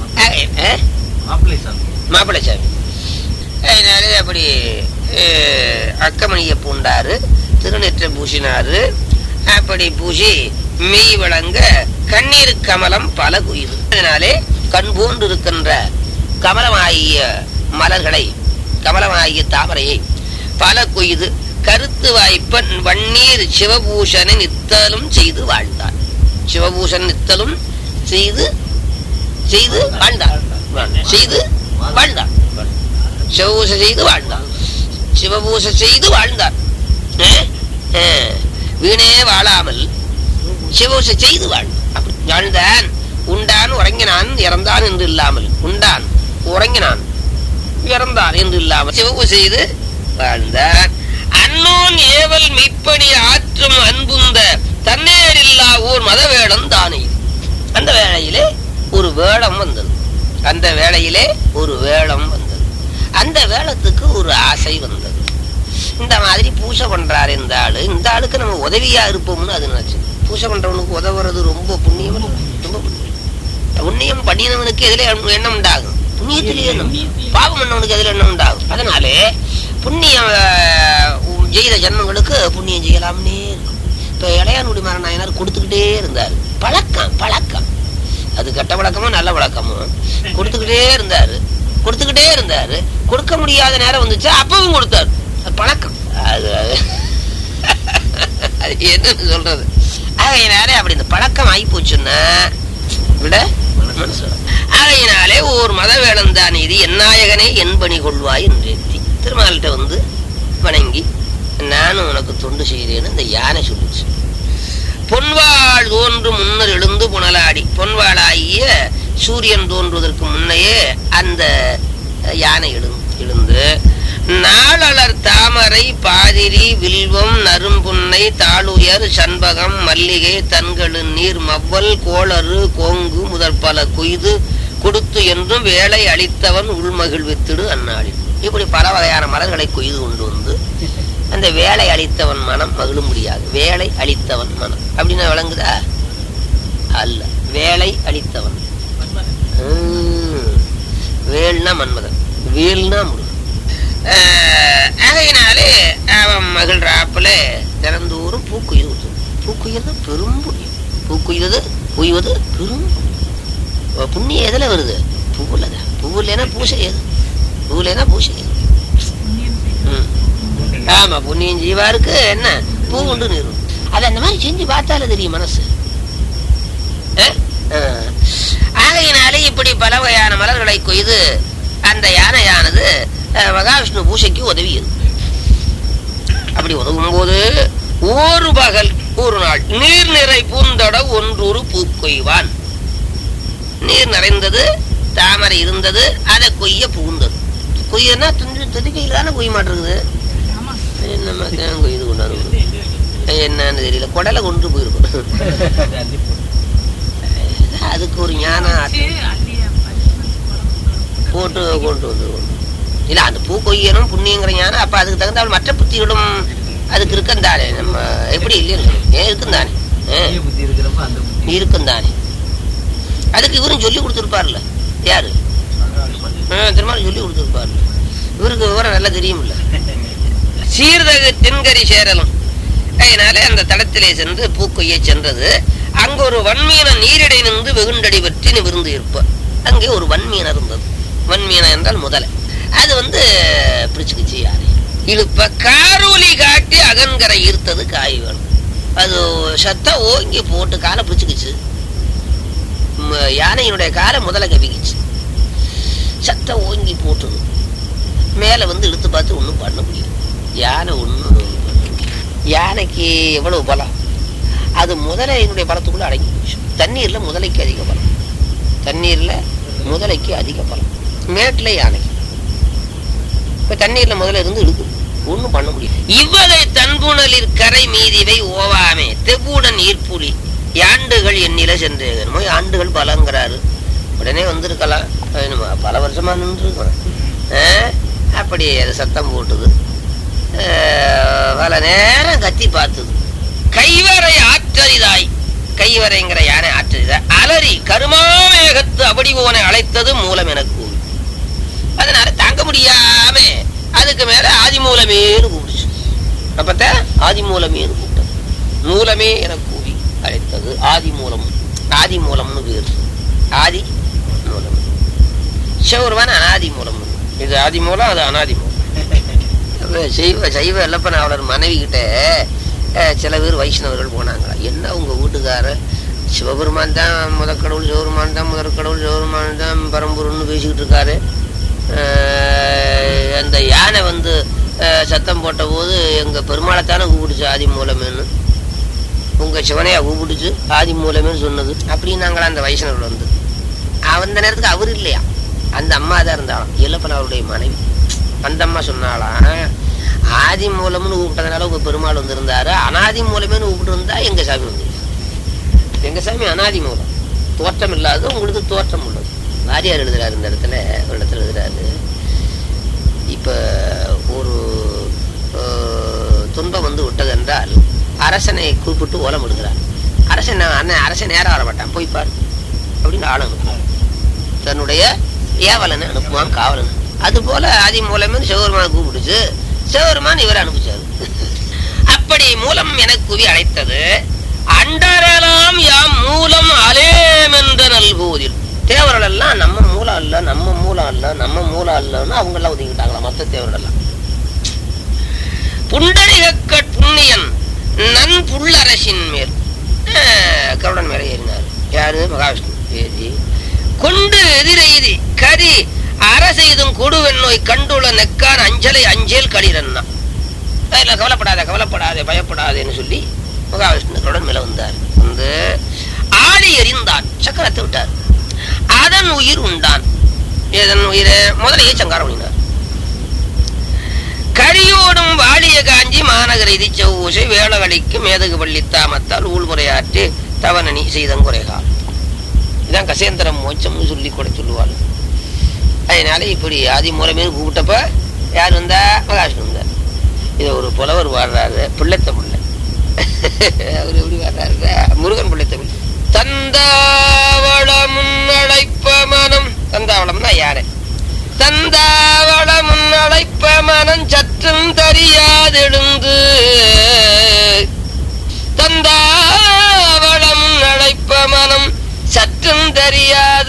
மாப்பிள்ளை சாமி. அதனால அப்படி அக்கமணியை பூண்டாரு, திருநெற்றை பூசினாரு. அப்படி பூசி மெய் வழங்க கண்ணீர் கமலம் பல குயிது. அதனாலே கண் போன்று இருக்கின்ற கமலமாகிய மலர்களை, கமலமாகிய தாமரையை பல குயிது கருத்து வாய்ப்பன் வன்னீர் சிவபூஷனை நித்தலும் செய்து வாழ்ந்தார். சிவபூஷன் நித்தலும் செய்து செய்து வாழ்ந்தார். செய்து வாழ்ந்தார். சிவபூசை செய்து வாழ்ந்தார். சிவபூசை செய்து வாழ்ந்தார். வீணே வாழாமல் சிவபூசை செய்து வாழ்ந்தான். உண்டான் உறங்கினான் இறந்தான் என்று இல்லாமல், உண்டான் உறங்கினான் இறந்தான் என்று இல்லாமல் சிவபூசை செய்து வாழ்ந்தான். அன்னோன் ஏவல் மெய்ப்பணி ஆற்றும் அன்புந்த தன்னேரில்லா ஊர் மதவேடம் தானே. அந்த வேளையிலே ஒரு வேடம் வந்தது. அந்த வேளையிலே ஒரு வேடம் வந்தது. அந்த வேளத்துக்கு ஒரு ஆசை வந்தது. இந்த மாதிரி பூசை பண்றாரு இந்த ஆளு, இந்த ஆளுக்கு நம்ம உதவியா இருப்போம்னு அது நினைச்சு. பூசை பண்றவனுக்கு உதவுறது ரொம்ப புண்ணியம். ரொம்ப புண்ணியம் பண்ணினவனுக்கு எதுல எண்ணம் உண்டாகும்? புண்ணியத்திலேயே பாவம் பண்ணவனுக்கு எதுல எண்ணம் உண்டாகும்? அதனாலே புண்ணியம் செய்த ஜன்மங்களுக்கு புண்ணியம் செய்யலாம்னே இருக்கும். இப்ப இளையானுடி மாறனாயனார் கொடுத்துக்கிட்டே இருந்தாரு. பழக்கம் பழக்கம், அது கெட்ட பழக்கமும் நல்ல பழக்கமும். கொடுத்துக்கிட்டே இருந்தாரு, கொடுத்துக்கிட்டே இருந்தாரு. கொடுக்க முடியாத நேரம் வந்துச்சு, அப்பவும் கொடுத்தாரு. பழக்கம். அது அது என்னன்னு சொல்றது? ஆகையினாலே அப்படி இந்த பழக்கம் ஆகி போச்சுன்னா விட ஆகையினாலே ஒரு மத வேடம் தான் இது. என்னாயகனே என் பணி கொள்வாய் என்று திருமால்கிட்ட வந்து வணங்கி நானும் உனக்கு தொண்டு செய்கிறேன்னு இந்த யானை சொல்லிச்சு. பொன்வாள் தோன்று முன்னர் எழுந்து புனலாடி. பொன்வாளாகிய சூரியன் தோன்றுவதற்கு முன்னையே அந்த யானை எழுந்து நாளலர் தாமரை பாதிரி வில்வம் நறும்புன்னை தாளுயர் சண்பகம் மல்லிகை தன்களு நீர் மவ்வல் கோளறு கோங்கு முதற்பல குய்து கொடுத்து என்றும் வேலை அளித்தவன் உள்மகிழ்வித்திடு அந்நாளில். இப்படி பல வகையான மலர்களை கொய்து கொண்டு வந்து அந்த வேலை அளித்தவன் மனம் மகிழ முடியாது. வேலை அளித்தவன் மனம் அப்படின்னா விளங்குதா? அல்ல, வேலை அளித்தவன். வேல்னா மன்மதன், வேல்னா முருகன். ஆகையினாலே அவன் மகிழ்றாப்புல திறந்தோறும் பூக்குயில் ஊற்றும். பூக்குயில் தான் பெரும் புண்ணியம். பூக்குய்வது குய்வது பெரும் புண்ணியம் எதுல வருது? பூவுலதான். பூ இல்லைன்னா பூசை ஏது? பூ இல்லைன்னா பூசை ஏது? ஆமா, புண்ணியம் ஜீவாருக்கு என்ன பூ உண்டு நீரும். அது அந்த மாதிரி செஞ்சு பார்த்தாலே தெரியும் மனசு. ஆகையினாலே இப்படி பல வகையான மலர்களை கொய்து அந்த யானையானது மகாவிஷ்ணு பூசைக்கு உதவியது. அப்படி உதவும் போது ஒரு பகல் ஒரு நாள் நீர் நிறை பூந்தட ஒன்றொரு பூக்கொய்வான். நீர் நிறைந்தது, தாமரை இருந்தது, அதை கொய்ய புகுந்தது. கொய்யன்னா துதிக்கையில் தானே கொய்ய மாட்டிருக்குது. நம்ம கொய்து கொண்டாந்து என்னன்னு தெரியல, குடலை கொண்டு போயிருக்கோம். அதுக்கு ஒரு ஞானம் போட்டு கொண்டு வந்து இல்ல, அந்த பூ கொய்யணும் புண்ணியங்கிற ஞானம். அப்ப அதுக்கு தகுந்த மற்ற புத்திகளும் அதுக்கு இருக்குந்தானே. நம்ம எப்படி இல்லையா? ஏன் இருக்குந்தானே, இருக்குந்தானே. அதுக்கு இவரும் சொல்லி கொடுத்துருப்பார்ல. யாரு? திரும்ப சொல்லி கொடுத்துருப்பார்ல. இவருக்கு விவரம் நல்லா தெரியும்ல. சீர்தகு தென்கரி சேரலும். அதனால அந்த தளத்திலே சென்று பூக்கொய்ய சென்றது. அங்கு ஒரு வன்மீன நீரிடை நின்று வெகுண்டடி பற்றி நிமிர்ந்து இருப்ப. அங்கே ஒரு வன்மீன இருந்தது. வன்மீன என்றால் முதலை. அது பிடிச்சுக்குச்சு யாரு இழுப்ப. காரூலி காட்டி அகன்கரை ஈர்த்தது காய் வேணும். அது சத்தம் ஓங்கி போட்டு காலை பிடிச்சுக்குச்சு. யானையினுடைய காலை முதலை கவிக்குச்சு. சத்தம் ஓங்கி போட்டது. மேல இழுத்து பார்த்து ஒன்றும் பண்ண முடியும். யானை ஒன்றும் யானைக்கு எவ்வளவு பலம்? அது முதலையினுடைய பலத்துக்குள்ள அடங்கி போச்சு. தண்ணீர்ல முதலைக்கு அதிக பலம். தண்ணீர்ல முதலைக்கு அதிக பலம். மேட்டுல யானைக்கு. இப்ப தண்ணீர்ல முதல்ல இருந்து இழுக்கும். ஒண்ணும் பண்ண முடியும். இவ்வகை தன்புணலில் கரை மீதிவை ஓவாமே தெவ்வுடன் ஈர்ப்புலி யாண்டுகள் எண்ணில சென்றேகணுமோ. ஆண்டுகள் பலங்கிறாரு. உடனே வந்திருக்கலாம். பல வருஷமா நின்று இருக்கணும். அப்படி அது சத்தம் போட்டுது. பல நேரம் கத்தி பார்த்தது. கைவரை ஆற்றறிதாய். கைவரைங்கிற யானை ஆற்றறிதாய். அலறி கருமாமேகத்து அப்படி போன அழைத்தது மூலம் என கூவி. அதனால தாங்க முடியாம அதுக்கு மேல ஆதிமூலமேனு கூப்பிடுச்சு. அப்பத்த ஆதிமூலமேனு கூப்பிட்டது. மூலமே என கூவி அழைத்தது ஆதிமூலம். ஆதிமூலம்னு பேரு. ஆதி மூலம். சிவருமான அனாதி மூலம். இது ஆதி மூலம், அது அனாதி மூலம். சைவ எல்லப்பனாவலர் மனைவி கிட்ட சில பேர் வைஷ்ணவர்கள் போனாங்களா. என்ன உங்க வீட்டுக்காரர் சிவபெருமான் தான் முதற்கடவுள், சிவபெருமான் தான் முதற்கடவுள், சிவபெருமான் தான் பரம்பொருள்னு பேசிக்கிட்டு இருக்காரு. அந்த யானை சத்தம் போட்ட போது எங்க பெருமாளைத்தானே கூப்பிடுச்சு ஆதி மூலமேன்னு. உங்க சிவனையா கூப்பிடுச்சு ஆதி மூலமேன்னு சொன்னது அப்படின்னாங்களா அந்த வைஷ்ணவர்கள். அந்த நேரத்துக்கு அவர் இல்லையா, அந்த அம்மா தான் இருந்தாலும் எல்லப்பனாருடைய மனைவி. அந்த அம்மா சொன்னாலாம், ஆதி மூலம்னு கூப்பிட்டதுனால உங்க பெருமாள் இருந்தாரு, அனாதி மூலமேனு கூப்பிட்டு இருந்தா எங்க சாமி வந்து. எங்க சாமி அனாதி மூலம், தோற்றம் இல்லாதது, உங்களுக்கு தோற்றம் உள்ளது. வாரியார் எழுதுறாரு இந்த இடத்துல, ஒரு இடத்துல எழுதுறாரு. இப்ப ஒரு துன்பம் விட்டது என்றால் அரசனை கூப்பிட்டு ஓலம் விடுகிறார். அரசன் நேரம் வர மாட்டான், போய் பாரு அப்படின்னு ஆள் அனுப்புவான். தன்னுடைய ஏவலனை அனுப்புவான், காவலன். அது போல ஆதி மூலமே சிவபெருமான் கூப்பிடுச்சு, சிவபெருமான் இவரை அனுப்பிச்சாரு. அப்படி மூலம் என கூவி அழைத்தது. அண்டரெல்லாம் யாம் மூலம் அலேம் என்ற நல்கூதில். தேவர்கள் எல்லாம் நம்ம மூலம் அல்ல, நம்ம மூலம் அல்ல, நம்ம மூலம் அல்லன்னு அவங்க எல்லாம் ஒதுங்கிட்டாங்களா மொத்த தேவர்கள் எல்லாம். புண்டரிக புண்ணியன் நன் புள்ளரசின் மேல் கருடன் மேல ஏறினார். யாரு? மகாவிஷ்ணு ஏறி கொண்டு எதிரெய்தி கரி அரசெய்தும் கொடுவெண் நோய் கண்டுள்ள நெக்கான் அஞ்சலை அஞ்சேல் களிரன்னா. அதுல கவலைப்படாதே பயப்படாதேன்னு சொல்லி மகாவிஷ்ணு கருடன் மேல வந்தார். ஆடி எறிந்தான், சக்கரத்தை விட்டார். அதன் உயிர் உண்டான். இதன் உயிரை முதலையே சங்காரம் பண்ணினார். கரியோடும் வாழிய காஞ்சி மாநகர இதி செவ்வூசை வேளவழிக்கு மேதகு பள்ளி தாமத்தால் ஊழ்முறையாற்றி தவனணி செய்தங்குறைகால். இதான் கசேந்திரம் மோட்சம்னு சொல்லி கூட சொல்லுவாள். அதனால இப்படி ஆதி மூலமே கூப்பிட்டப்ப யார் வந்தா? மகாவிஷ்ணு வந்தார். இதை ஒரு புலவர் பாடுறாரு, பிள்ளைத்தமிழ்ல. அவர் எப்படி பாடுறாரு? முருகன் பிள்ளைத்தமிழ். தந்தாவள முன்னழைப்ப மனம், தந்தாவளம்னா யாரு? தந்தாவள முன்னழைப்ப மனம் சற்றும் தறியாதெழுந்து, தந்தாவள முன்னழை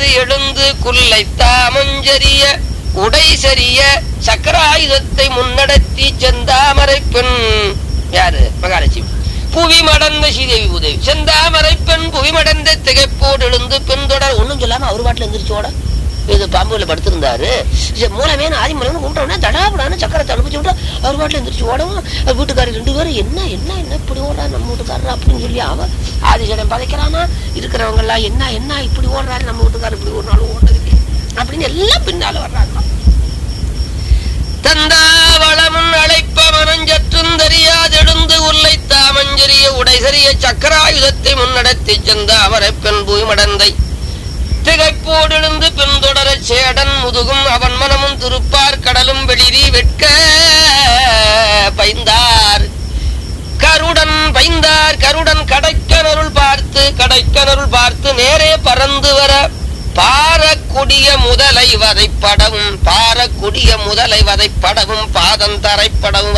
எழுந்து குல்லை தாமஞ்சரிய உடை சரிய சக்கராயுதத்தை முன்னடத்தி செந்தாமரை பெண் யாரு மகாலட்சுமி புவி மடந்த ஸ்ரீதேவி உதவி செந்தாமரை பெண் புவி மடந்த திகைப்போடு எழுந்து பெண்தொடர் ஒண்ணும் சொல்லாம அவர் பாட்டுல எந்திரிச்சோட இது பாம்புல படுத்திருந்தாரு மூலமே ஆதிமலன்னு கூப்பிட்டோம்னா தடாபடான்னு சக்கரத்தை அனுப்பிச்சு விட்டா அவர் பாட்டுல எந்திரிச்சு ஓடவும் வீட்டுக்காரர் 2 பேரும் என்ன என்ன என்ன இப்படி ஓடுறா நம்ம வீட்டுக்காரர் அப்படின்னு சொல்லி அவ ஆதிசேடன் பதைக்கிறானா இருக்கிறவங்க எல்லாம் என்ன என்ன இப்படி ஓடுறாரு நம்ம வீட்டுக்காரர் இப்படி ஒரு நாள் ஓடுறதுக்கு அப்படின்னு எல்லாம் பின்னால வர்றாங்க. தந்தாவளமுன் அழைப்ப மனஞ்சற்றும் தெரியாதெழுந்து உல்லை தாமஞ்சரிய உடைசரிய சக்கராயுதத்தை முன்னடத்தி செந்தாமரை பெண் பூய் மடந்தை திகைப்போடெழுந்து பின்தொடர சேடன் முதுகும் அவன் மனமும் திருப்பார் கடலும் வெளிரி வெட்க பைந்தார் கருடன் கடைக்கனருள் பார்த்து நேரே பறந்து வர பாரக்கூடிய முதலை வதைப்படவும் பாதந்தரைப்படவும்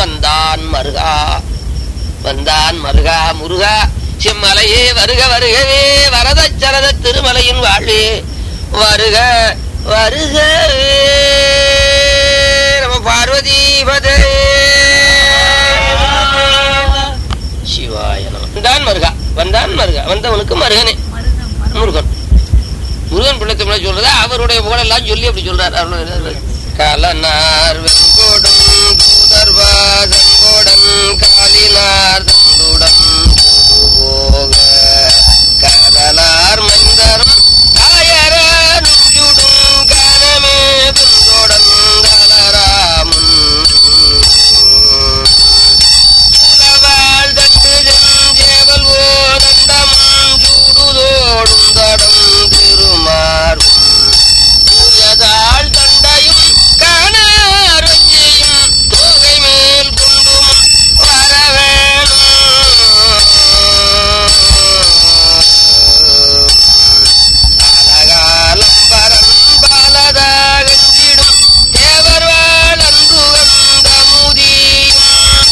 வந்தான் மருகா முருகா செம்மலையே வருக வருகவே வரத சரத திருமலையின் வாழ்வே வருக வருகவே நம பார்வதி பதே சிவாய நம. வந்தான் மருகா வந்தவனுக்கு மருகனே முருகன் பிள்ளை தமிழ சொல்றதா அவருடைய புகழெல்லாம் சொல்லி அப்படி சொல்றாரு. கலனார் வெங்கோடும் தூதர்வாதங்கோடன் காலினார் தந்துடன் போக கடலார் மைந்தரும் ஆயர நுஞ்சுடும் கனமே தந்தோடன் தலராமுன் சுலவாள் தட்டு செஞ்சேவல் ஓதண்டமும் சூடுதோடும் தடம் திருமாறும் உயதாள் தண்டையும் காணாரஞ்சையும் தோகை மேல் கொண்டும் வரவேணும் அலகாலம்பரம் பாலதாகஞ்சிடும் தேவர்வாள் அன்பு வந்த முதியும்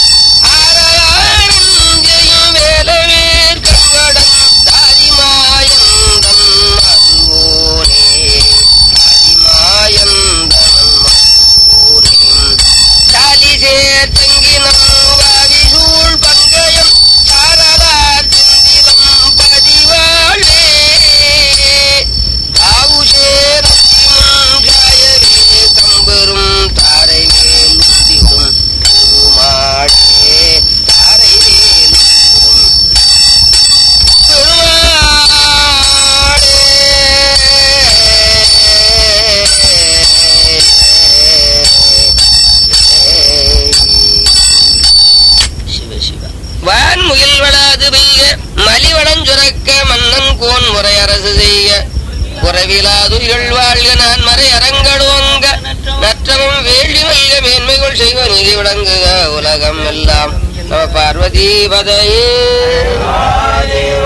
ஆரஞ்சையும் வேலவேர் கண்வடம் தாரிமாயந்தம் அதுவோனே காலிசேர் தங்கினம் வாவிசூழ் பங்கயம் சாரலார் சிந்திலம் பதிவாழே காவுசேர் காயவே கம்பெரும் தாரைவேல் உந்திடும் பெருமாளே தாரைவேல் வான் முகில் வளாது பெய்க மலிவளம் சுரக்க மன்னன் கோன் முறை அரசு செய்க குறைவிலாதுகள் வாழ்க நான் மறை அரங்கடோங்க நற்றமும் வேள்வி மல்க மேன்மைகள் செய்வ நீதி விளங்குக உலகம் எல்லாம் நம பார்வதி பதையே.